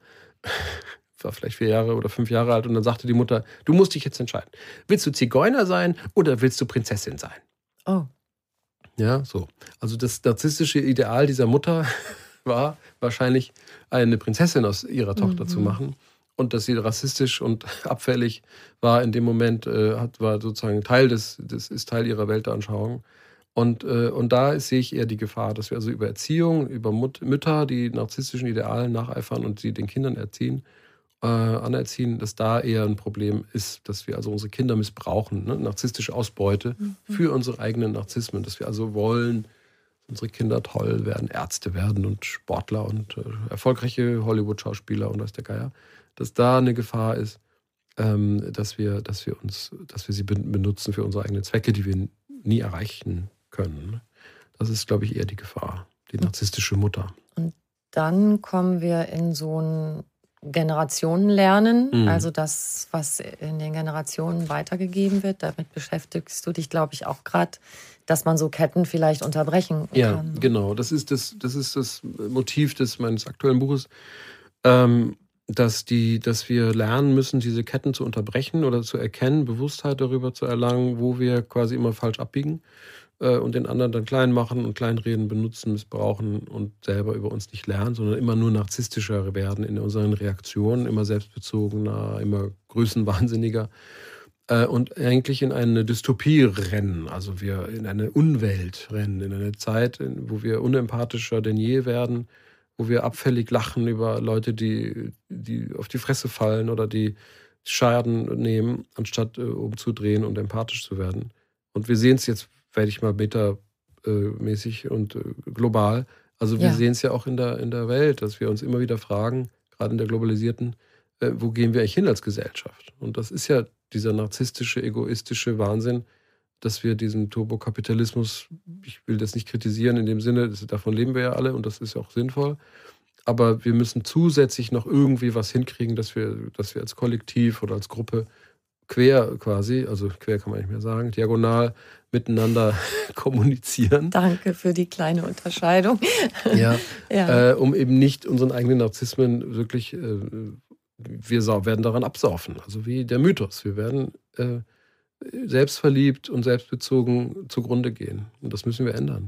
war vielleicht vier Jahre oder fünf Jahre alt, und dann sagte die Mutter, du musst dich jetzt entscheiden. Willst du Zigeuner sein oder willst du Prinzessin sein? Oh. Ja, so. Also das narzisstische Ideal dieser Mutter war wahrscheinlich, eine Prinzessin aus ihrer Tochter mhm. zu machen. Und dass sie rassistisch und abfällig war in dem Moment, äh, hat, war sozusagen Teil des, des, ist Teil ihrer Weltanschauung. Und, äh, und da sehe ich eher die Gefahr, dass wir also über Erziehung, über Mut, Mütter, die narzisstischen Idealen nacheifern und sie den Kindern erziehen, äh, anerziehen, dass da eher ein Problem ist, dass wir also unsere Kinder missbrauchen, ne? Narzisstische Ausbeute mhm. für unsere eigenen Narzissmen, dass wir also wollen, unsere Kinder toll werden, Ärzte werden und Sportler und äh, erfolgreiche Hollywood-Schauspieler und was der Geier, dass da eine Gefahr ist, ähm, dass wir, dass wir uns, dass wir sie benutzen für unsere eigenen Zwecke, die wir nie erreichen können. Das ist, glaube ich, eher die Gefahr, die narzisstische Mutter. Und dann kommen wir in so ein Generationenlernen, mhm. also das, was in den Generationen weitergegeben wird. Damit beschäftigst du dich, glaube ich, auch gerade, dass man so Ketten vielleicht unterbrechen ja, kann. Ja, genau. Das ist das, das ist das Motiv des meines aktuellen Buches. Ähm, Dass, die, dass wir lernen müssen, diese Ketten zu unterbrechen oder zu erkennen, Bewusstheit darüber zu erlangen, wo wir quasi immer falsch abbiegen äh, und den anderen dann klein machen und kleinreden, benutzen, missbrauchen und selber über uns nicht lernen, sondern immer nur narzisstischer werden in unseren Reaktionen, immer selbstbezogener, immer größenwahnsinniger äh, und eigentlich in eine Dystopie rennen, also wir in eine Unwelt rennen, in eine Zeit, wo wir unempathischer denn je werden, wo wir abfällig lachen über Leute, die, die auf die Fresse fallen oder die Schaden nehmen, anstatt äh, umzudrehen und empathisch zu werden. Und wir sehen es jetzt, werde ich mal metamäßig und äh, global, also wir ja. sehen es ja auch in der, in der Welt, dass wir uns immer wieder fragen, gerade in der globalisierten, äh, wo gehen wir eigentlich hin als Gesellschaft? Und das ist ja dieser narzisstische, egoistische Wahnsinn, dass wir diesen Turbokapitalismus, ich will das nicht kritisieren in dem Sinne, das, davon leben wir ja alle und das ist ja auch sinnvoll, aber wir müssen zusätzlich noch irgendwie was hinkriegen, dass wir, dass wir als Kollektiv oder als Gruppe quer quasi, also quer kann man nicht mehr sagen, diagonal miteinander kommunizieren. Danke für die kleine Unterscheidung. Ja, ja. Äh, um eben nicht unseren eigenen Narzissmen wirklich, äh, wir werden daran absaufen, also wie der Mythos, wir werden äh, selbstverliebt und selbstbezogen zugrunde gehen. Und das müssen wir ändern.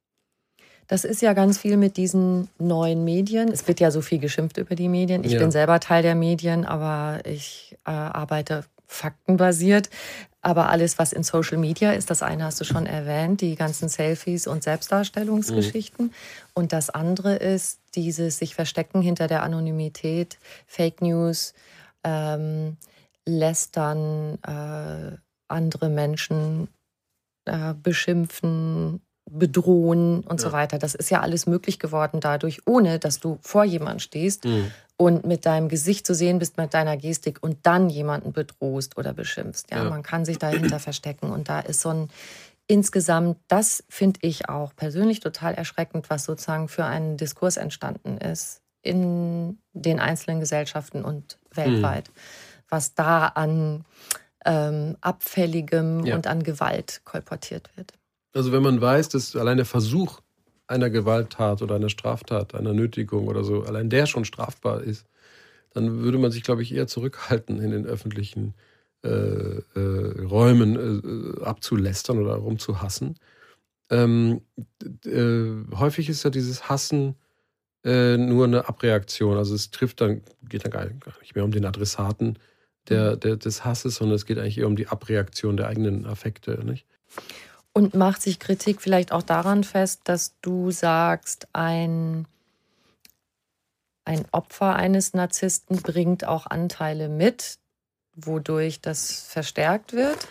Das ist ja ganz viel mit diesen neuen Medien. Es wird ja so viel geschimpft über die Medien. Ich ja. bin selber Teil der Medien, aber ich äh, arbeite faktenbasiert. Aber alles, was in Social Media ist, das eine hast du schon erwähnt, die ganzen Selfies und Selbstdarstellungsgeschichten. Mhm. Und das andere ist dieses sich verstecken hinter der Anonymität, Fake News, ähm, lästern, äh, andere Menschen äh, beschimpfen, bedrohen und ja. so weiter. Das ist ja alles möglich geworden dadurch, ohne dass du vor jemandem stehst mhm. und mit deinem Gesicht zu sehen bist, mit deiner Gestik und dann jemanden bedrohst oder beschimpfst. Ja, ja. Man kann sich dahinter verstecken und da ist so ein insgesamt, das finde ich auch persönlich total erschreckend, was sozusagen für einen Diskurs entstanden ist in den einzelnen Gesellschaften und weltweit, mhm. was da an ähm, Abfälligem ja. und an Gewalt kolportiert wird. Also wenn man weiß, dass allein der Versuch einer Gewalttat oder einer Straftat, einer Nötigung oder so, allein der schon strafbar ist, dann würde man sich, glaube ich, eher zurückhalten, in den öffentlichen äh, äh, Räumen äh, abzulästern oder rumzuhassen. Ähm, äh, häufig ist ja dieses Hassen äh, nur eine Abreaktion. Also es trifft dann, geht dann gar nicht mehr um den Adressaten der, der, des Hasses, sondern es geht eigentlich eher um die Abreaktion der eigenen Affekte, nicht? Und macht sich Kritik vielleicht auch daran fest, dass du sagst, ein, ein Opfer eines Narzissten bringt auch Anteile mit, wodurch das verstärkt wird?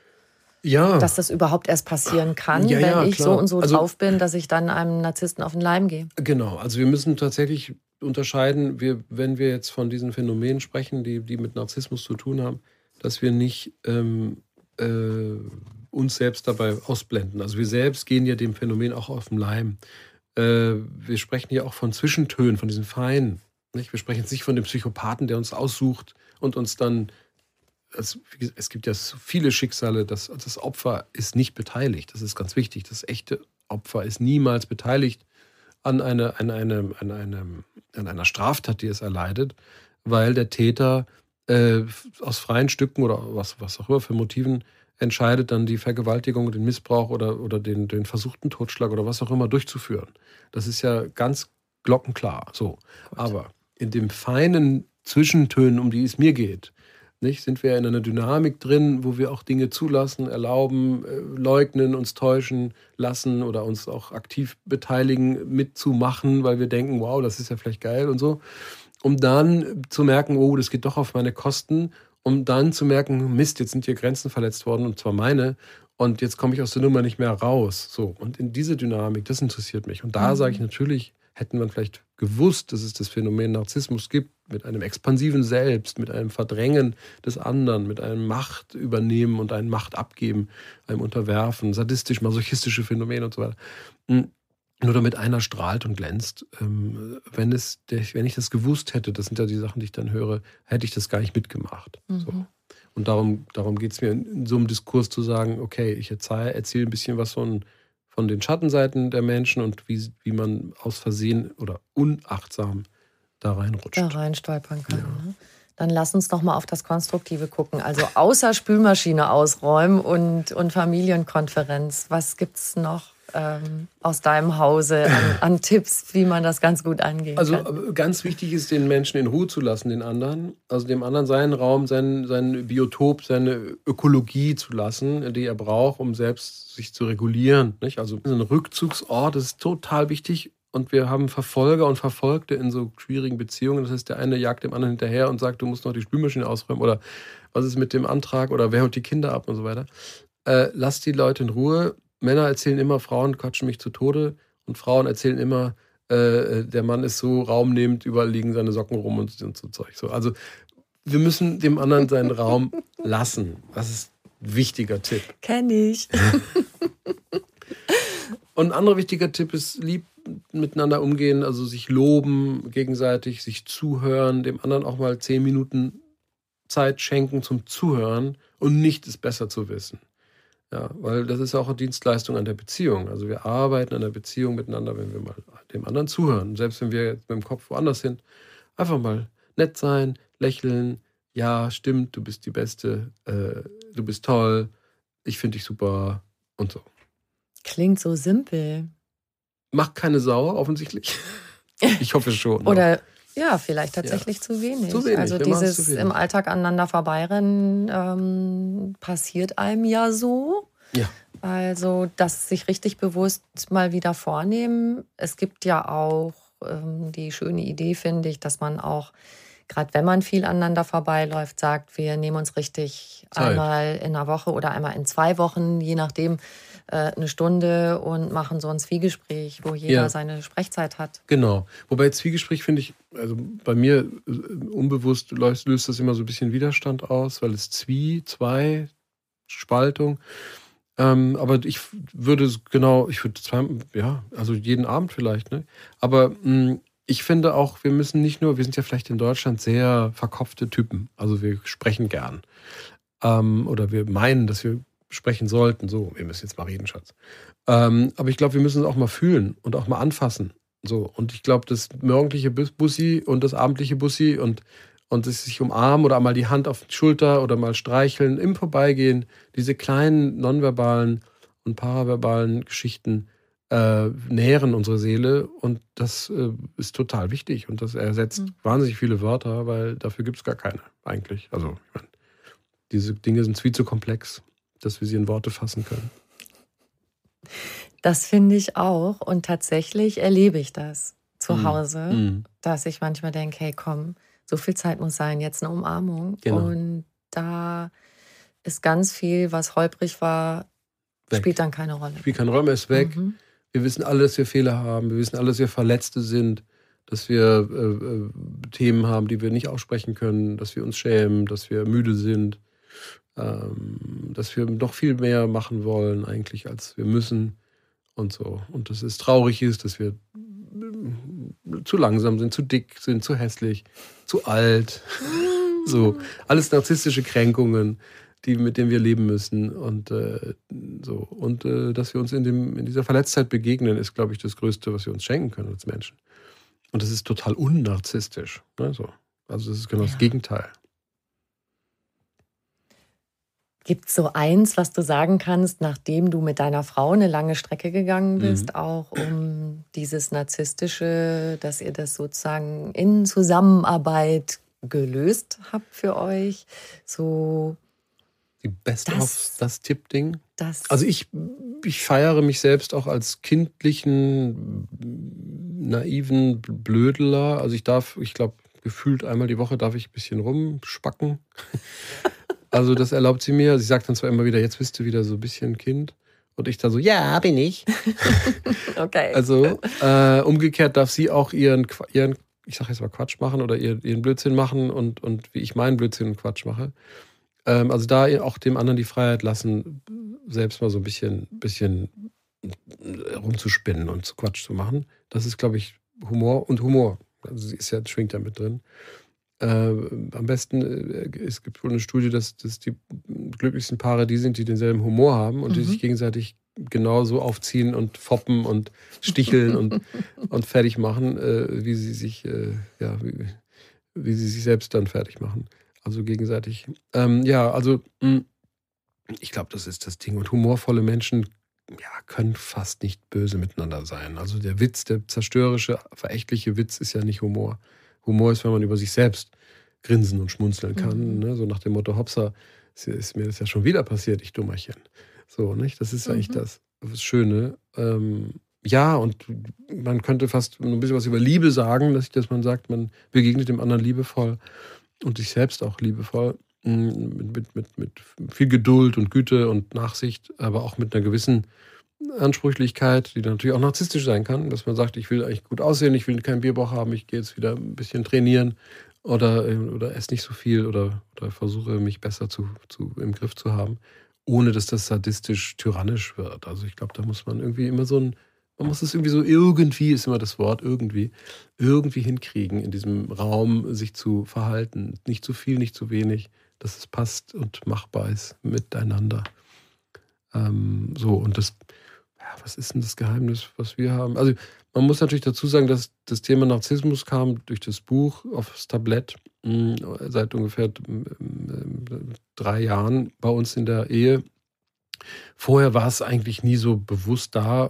Ja. Dass das überhaupt erst passieren kann, ja, wenn ja, ich klar. so und so also, drauf bin, dass ich dann einem Narzissten auf den Leim gehe. Genau, also wir müssen tatsächlich unterscheiden, wir, wenn wir jetzt von diesen Phänomenen sprechen, die, die mit Narzissmus zu tun haben, dass wir nicht ähm, äh, uns selbst dabei ausblenden. Also wir selbst gehen ja dem Phänomen auch auf den Leim. Äh, wir sprechen ja auch von Zwischentönen, von diesen Feinen. Nicht? Wir sprechen jetzt nicht von dem Psychopathen, der uns aussucht und uns dann, also, es gibt ja so viele Schicksale, das, das Opfer ist nicht beteiligt. Das ist ganz wichtig. Das echte Opfer ist niemals beteiligt an, eine, an, eine, an, eine, an einer Straftat, die es erleidet, weil der Täter äh, aus freien Stücken oder was, was auch immer für Motiven entscheidet, dann die Vergewaltigung, den Missbrauch oder, oder den, den versuchten Totschlag oder was auch immer durchzuführen. Das ist ja ganz glockenklar. So. Aber in dem feinen Zwischentönen, um die es mir geht, nicht, sind wir in einer Dynamik drin, wo wir auch Dinge zulassen, erlauben, äh, leugnen, uns täuschen lassen oder uns auch aktiv beteiligen, mitzumachen, weil wir denken, wow, das ist ja vielleicht geil und so. Um dann zu merken, oh, das geht doch auf meine Kosten. Um dann zu merken, Mist, jetzt sind hier Grenzen verletzt worden, und zwar meine, und jetzt komme ich aus der Nummer nicht mehr raus. So, und in diese Dynamik, das interessiert mich. Und da mhm. sage ich natürlich, hätten wir vielleicht gewusst, dass es das Phänomen Narzissmus gibt, mit einem expansiven Selbst, mit einem Verdrängen des anderen, mit einem Machtübernehmen und einem Machtabgeben, einem Unterwerfen, sadistisch, masochistische Phänomene und so weiter. Nur damit einer strahlt und glänzt. Wenn, es, wenn ich das gewusst hätte, das sind ja die Sachen, die ich dann höre, hätte ich das gar nicht mitgemacht. Mhm. So. Und darum, darum geht es mir in so einem Diskurs zu sagen, okay, ich erzähle, erzähle ein bisschen was von, von den Schattenseiten der Menschen und wie, wie man aus Versehen oder unachtsam da reinrutscht. Da rein stolpern kann. Ja. Ne? Dann lass uns noch mal auf das Konstruktive gucken. Also außer Spülmaschine ausräumen und, und Familienkonferenz, was gibt's noch ähm, aus deinem Hause an, an Tipps, wie man das ganz gut angehen also, kann? Also ganz wichtig ist, den Menschen in Ruhe zu lassen, den anderen. Also dem anderen seinen Raum, sein, sein Biotop, seine Ökologie zu lassen, die er braucht, um selbst sich zu regulieren. Nicht? Also ein Rückzugsort ist total wichtig. Und wir haben Verfolger und Verfolgte in so schwierigen Beziehungen. Das heißt, der eine jagt dem anderen hinterher und sagt, du musst noch die Spülmaschine ausräumen oder was ist mit dem Antrag oder wer holt die Kinder ab und so weiter. Äh, lass die Leute in Ruhe. Männer erzählen immer, Frauen quatschen mich zu Tode und Frauen erzählen immer, äh, der Mann ist so raumnehmend, überall liegen seine Socken rum und, und so Zeug. So, also wir müssen dem anderen seinen Raum lassen. Das ist ein wichtiger Tipp. Kenn ich. Und ein anderer wichtiger Tipp ist, lieb miteinander umgehen, also sich loben gegenseitig, sich zuhören, dem anderen auch mal zehn Minuten Zeit schenken zum Zuhören und nicht es besser zu wissen. Ja, weil das ist auch eine Dienstleistung an der Beziehung. Also wir arbeiten an der Beziehung miteinander, wenn wir mal dem anderen zuhören. Selbst wenn wir jetzt mit dem Kopf woanders sind, einfach mal nett sein, lächeln, ja, stimmt, du bist die Beste, äh, du bist toll, ich finde dich super und so. Klingt so simpel. Macht keine Sau, offensichtlich. Ich hoffe schon. Oder Ja, vielleicht tatsächlich ja. zu wenig. Zu wenig. Also dieses im Alltag aneinander vorbeirennen ähm, passiert einem ja so. Ja. Also das sich richtig bewusst mal wieder vornehmen. Es gibt ja auch ähm, die schöne Idee, finde ich, dass man auch, gerade wenn man viel aneinander vorbeiläuft, sagt, wir nehmen uns richtig Zeit. Einmal in einer Woche oder einmal in zwei Wochen, je nachdem, äh, eine Stunde und machen so ein Zwiegespräch, wo jeder ja. seine Sprechzeit hat. Genau. Wobei Zwiegespräch, finde ich, also bei mir äh, unbewusst löst, löst das immer so ein bisschen Widerstand aus, weil es Zwie, zwei, Spaltung. Ähm, aber ich würde genau, ich würde zwei, ja, also jeden Abend vielleicht, ne? Aber mh, ich finde auch, wir müssen nicht nur, wir sind ja vielleicht in Deutschland sehr verkopfte Typen. Also wir sprechen gern. Ähm, oder wir meinen, dass wir sprechen sollten. So, wir müssen jetzt mal reden, Schatz. Ähm, aber ich glaube, wir müssen es auch mal fühlen und auch mal anfassen. So, und ich glaube, das morgendliche Bussi und das abendliche Bussi und und es sich umarmen oder einmal die Hand auf die Schulter oder mal streicheln, im Vorbeigehen, diese kleinen nonverbalen und paraverbalen Geschichten äh, nähren unsere Seele und das äh, ist total wichtig und das ersetzt mhm. wahnsinnig viele Wörter, weil dafür gibt es gar keine eigentlich. Also ich meine, diese Dinge sind viel zu komplex, dass wir sie in Worte fassen können. Das finde ich auch und tatsächlich erlebe ich das zu mhm. Hause, mhm. dass ich manchmal denke, hey komm, so viel Zeit muss sein, jetzt eine Umarmung. Genau. Und da ist ganz viel, was holprig war, weg. Spielt dann keine Rolle. Spielt keine Rolle, ist weg. Mhm. Wir wissen alle, dass wir Fehler haben. Wir wissen alle, dass wir Verletzte sind. Dass wir äh, Themen haben, die wir nicht aussprechen können. Dass wir uns schämen, dass wir müde sind. Ähm, dass wir noch viel mehr machen wollen eigentlich, als wir müssen. Und so. Und dass es traurig ist, dass wir zu langsam sind, zu dick sind, zu hässlich, zu alt. So, alles narzisstische Kränkungen, die, mit denen wir leben müssen. Und äh, so. Und äh, dass wir uns in, dem, in dieser Verletztheit begegnen, ist, glaube ich, das Größte, was wir uns schenken können als Menschen. Und das ist total unnarzistisch. Ne? So. Also das ist genau ja. das Gegenteil. Gibt es so eins, was du sagen kannst, nachdem du mit deiner Frau eine lange Strecke gegangen bist, mhm. auch um dieses Narzisstische, dass ihr das sozusagen in Zusammenarbeit gelöst habt für euch? So die Best of das Tipp-Ding? Also ich, ich feiere mich selbst auch als kindlichen, naiven Blödler. Also ich darf, ich glaube, gefühlt einmal die Woche darf ich ein bisschen rumspacken. Also das erlaubt sie mir. Sie sagt dann zwar immer wieder, jetzt bist du wieder so ein bisschen Kind. Und ich dann so, ja, bin ich. Okay. Also äh, umgekehrt darf sie auch ihren, ihren ich sag jetzt mal Quatsch machen oder ihren, ihren Blödsinn machen und, und wie ich meinen Blödsinn und Quatsch mache. Ähm, also da auch dem anderen die Freiheit lassen, selbst mal so ein bisschen, bisschen rumzuspinnen und zu Quatsch zu machen. Das ist, glaube ich, Humor und Humor. Also sie ist ja, schwingt ja mit drin. Äh, am besten, äh, es gibt wohl eine Studie, dass, dass die glücklichsten Paare die sind, die denselben Humor haben und mhm. die sich gegenseitig genauso aufziehen und foppen und sticheln und, und fertig machen, äh, wie sie sich, äh, ja, wie, wie sie sich selbst dann fertig machen. Also gegenseitig. Ähm, ja, also mh, ich glaube, das ist das Ding. Und humorvolle Menschen ja, können fast nicht böse miteinander sein. Also der Witz, der zerstörerische, verächtliche Witz ist ja nicht Humor. Humor ist, wenn man über sich selbst grinsen und schmunzeln kann. Mhm. Ne? So nach dem Motto, Hopsa, ist, ist mir das ja schon wieder passiert, ich Dummerchen. So, nicht? Das ist mhm. eigentlich das, das Schöne. Ähm, ja, und man könnte fast ein bisschen was über Liebe sagen, dass, dass man sagt, man begegnet dem anderen liebevoll und sich selbst auch liebevoll. Mit, mit, mit, mit viel Geduld und Güte und Nachsicht, aber auch mit einer gewissen Ansprüchlichkeit, die dann natürlich auch narzisstisch sein kann, dass man sagt, ich will eigentlich gut aussehen, ich will keinen Bierbauch haben, ich gehe jetzt wieder ein bisschen trainieren oder, oder esse nicht so viel oder, oder versuche mich besser zu, zu, im Griff zu haben, ohne dass das sadistisch tyrannisch wird. Also ich glaube, da muss man irgendwie immer so ein, man muss es irgendwie so irgendwie, ist immer das Wort, irgendwie, irgendwie hinkriegen, in diesem Raum sich zu verhalten. Nicht zu viel, nicht zu wenig, dass es passt und machbar ist miteinander. Ähm, so, und das, ja, was ist denn das Geheimnis, was wir haben? Also man muss natürlich dazu sagen, dass das Thema Narzissmus kam durch das Buch aufs Tablett mh, seit ungefähr mh, drei Jahren bei uns in der Ehe. Vorher war es eigentlich nie so bewusst da,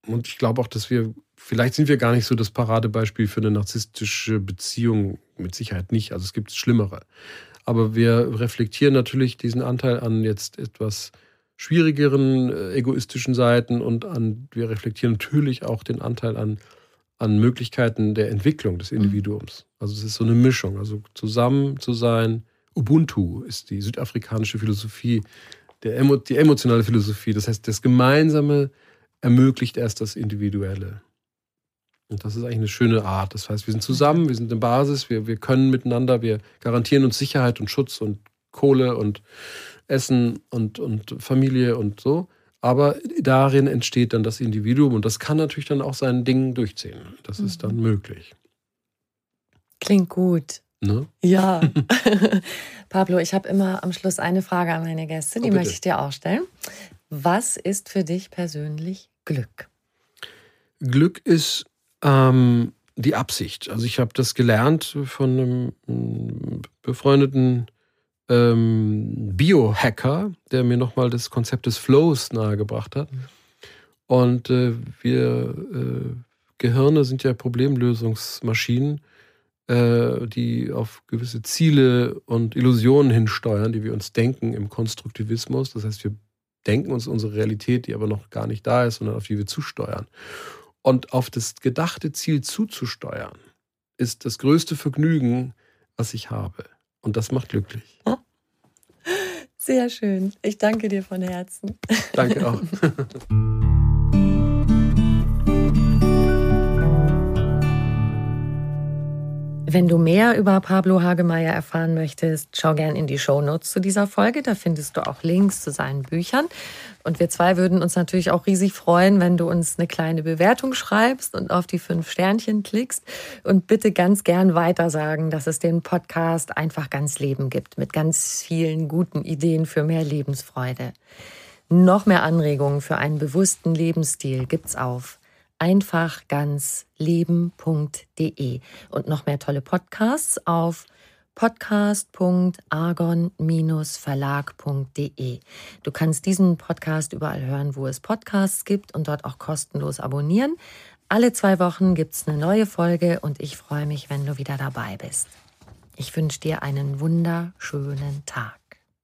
Und ich glaube auch, dass wir, vielleicht sind wir gar nicht so das Paradebeispiel für eine narzisstische Beziehung, mit Sicherheit nicht, also es gibt Schlimmere. Aber wir reflektieren natürlich diesen Anteil an jetzt etwas schwierigeren äh, egoistischen Seiten und an, wir reflektieren natürlich auch den Anteil an, an Möglichkeiten der Entwicklung des Individuums. Also es ist so eine Mischung, also zusammen zu sein. Ubuntu ist die südafrikanische Philosophie, der Emo, die emotionale Philosophie. Das heißt, das Gemeinsame ermöglicht erst das Individuelle. Und das ist eigentlich eine schöne Art. Das heißt, wir sind zusammen, wir sind eine Basis, wir, wir können miteinander, wir garantieren uns Sicherheit und Schutz und Kohle und Essen und, und Familie und so. Aber darin entsteht dann das Individuum und das kann natürlich dann auch sein Ding durchziehen. Das ist dann möglich. Klingt gut. Ne? Ja. Pablo, ich habe immer am Schluss eine Frage an meine Gäste, die oh, möchte ich dir auch stellen. Was ist für dich persönlich Glück? Glück ist ähm, die Absicht. Also ich habe das gelernt von einem befreundeten ähm, Biohacker, der mir nochmal das Konzept des Flows nahegebracht hat. Und äh, wir äh, Gehirne sind ja Problemlösungsmaschinen, äh, die auf gewisse Ziele und Illusionen hinsteuern, die wir uns denken im Konstruktivismus. Das heißt, wir denken uns unsere Realität, die aber noch gar nicht da ist, sondern auf die wir zusteuern. Und auf das gedachte Ziel zuzusteuern, ist das größte Vergnügen, was ich habe. Und das macht glücklich. Sehr schön. Ich danke dir von Herzen. Danke auch. Wenn du mehr über Pablo Hagemeyer erfahren möchtest, schau gern in die Shownotes zu dieser Folge. Da findest du auch Links zu seinen Büchern. Und wir zwei würden uns natürlich auch riesig freuen, wenn du uns eine kleine Bewertung schreibst und auf die fünf Sternchen klickst. Und bitte ganz gern weitersagen, dass es den Podcast Einfach ganz Leben gibt, mit ganz vielen guten Ideen für mehr Lebensfreude. Noch mehr Anregungen für einen bewussten Lebensstil gibt's auf einfach ganz leben punkt de und noch mehr tolle Podcasts auf podcast punkt argon verlag punkt de. Du kannst diesen Podcast überall hören, wo es Podcasts gibt und dort auch kostenlos abonnieren. Alle zwei Wochen gibt's eine neue Folge und ich freue mich, wenn du wieder dabei bist. Ich wünsche dir einen wunderschönen Tag.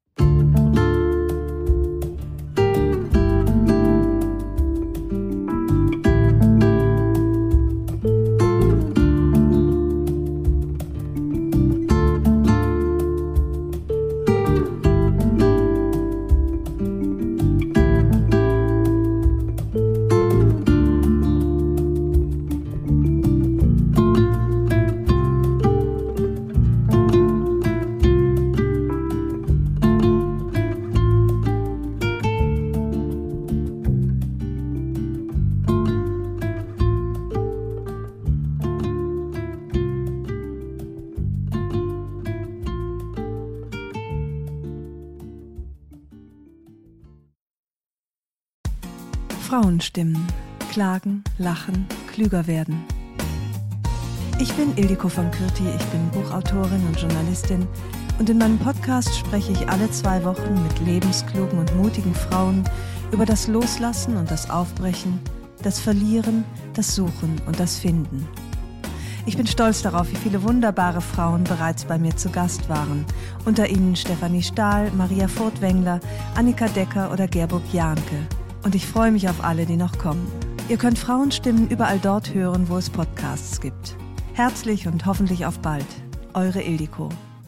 Frauenstimmen. Klagen, lachen, klüger werden. Ich bin Ildiko von Kürti, ich bin Buchautorin und Journalistin und in meinem Podcast spreche ich alle zwei Wochen mit lebensklugen und mutigen Frauen über das Loslassen und das Aufbrechen, das Verlieren, das Suchen und das Finden. Ich bin stolz darauf, wie viele wunderbare Frauen bereits bei mir zu Gast waren. Unter ihnen Stefanie Stahl, Maria Furtwängler, Annika Decker oder Gerburg Jahnke. Und ich freue mich auf alle, die noch kommen. Ihr könnt Frauenstimmen überall dort hören, wo es Podcasts gibt. Herzlich und hoffentlich auf bald. Eure Ildiko.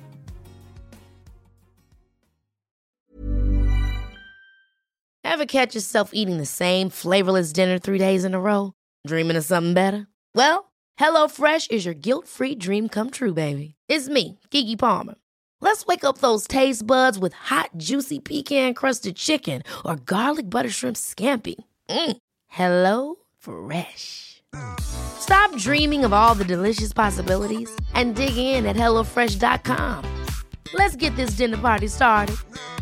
Ever catch yourself eating the same flavorless dinner three days in a row? Dreaming of something better? Well, HelloFresh is your guilt-free dream come true, baby. It's me, Keke Palmer. Let's wake up those taste buds with hot, juicy pecan-crusted chicken or garlic butter shrimp scampi. Mm. Hello Fresh. Stop dreaming of all the delicious possibilities and dig in at hello fresh dot com. Let's get this dinner party started.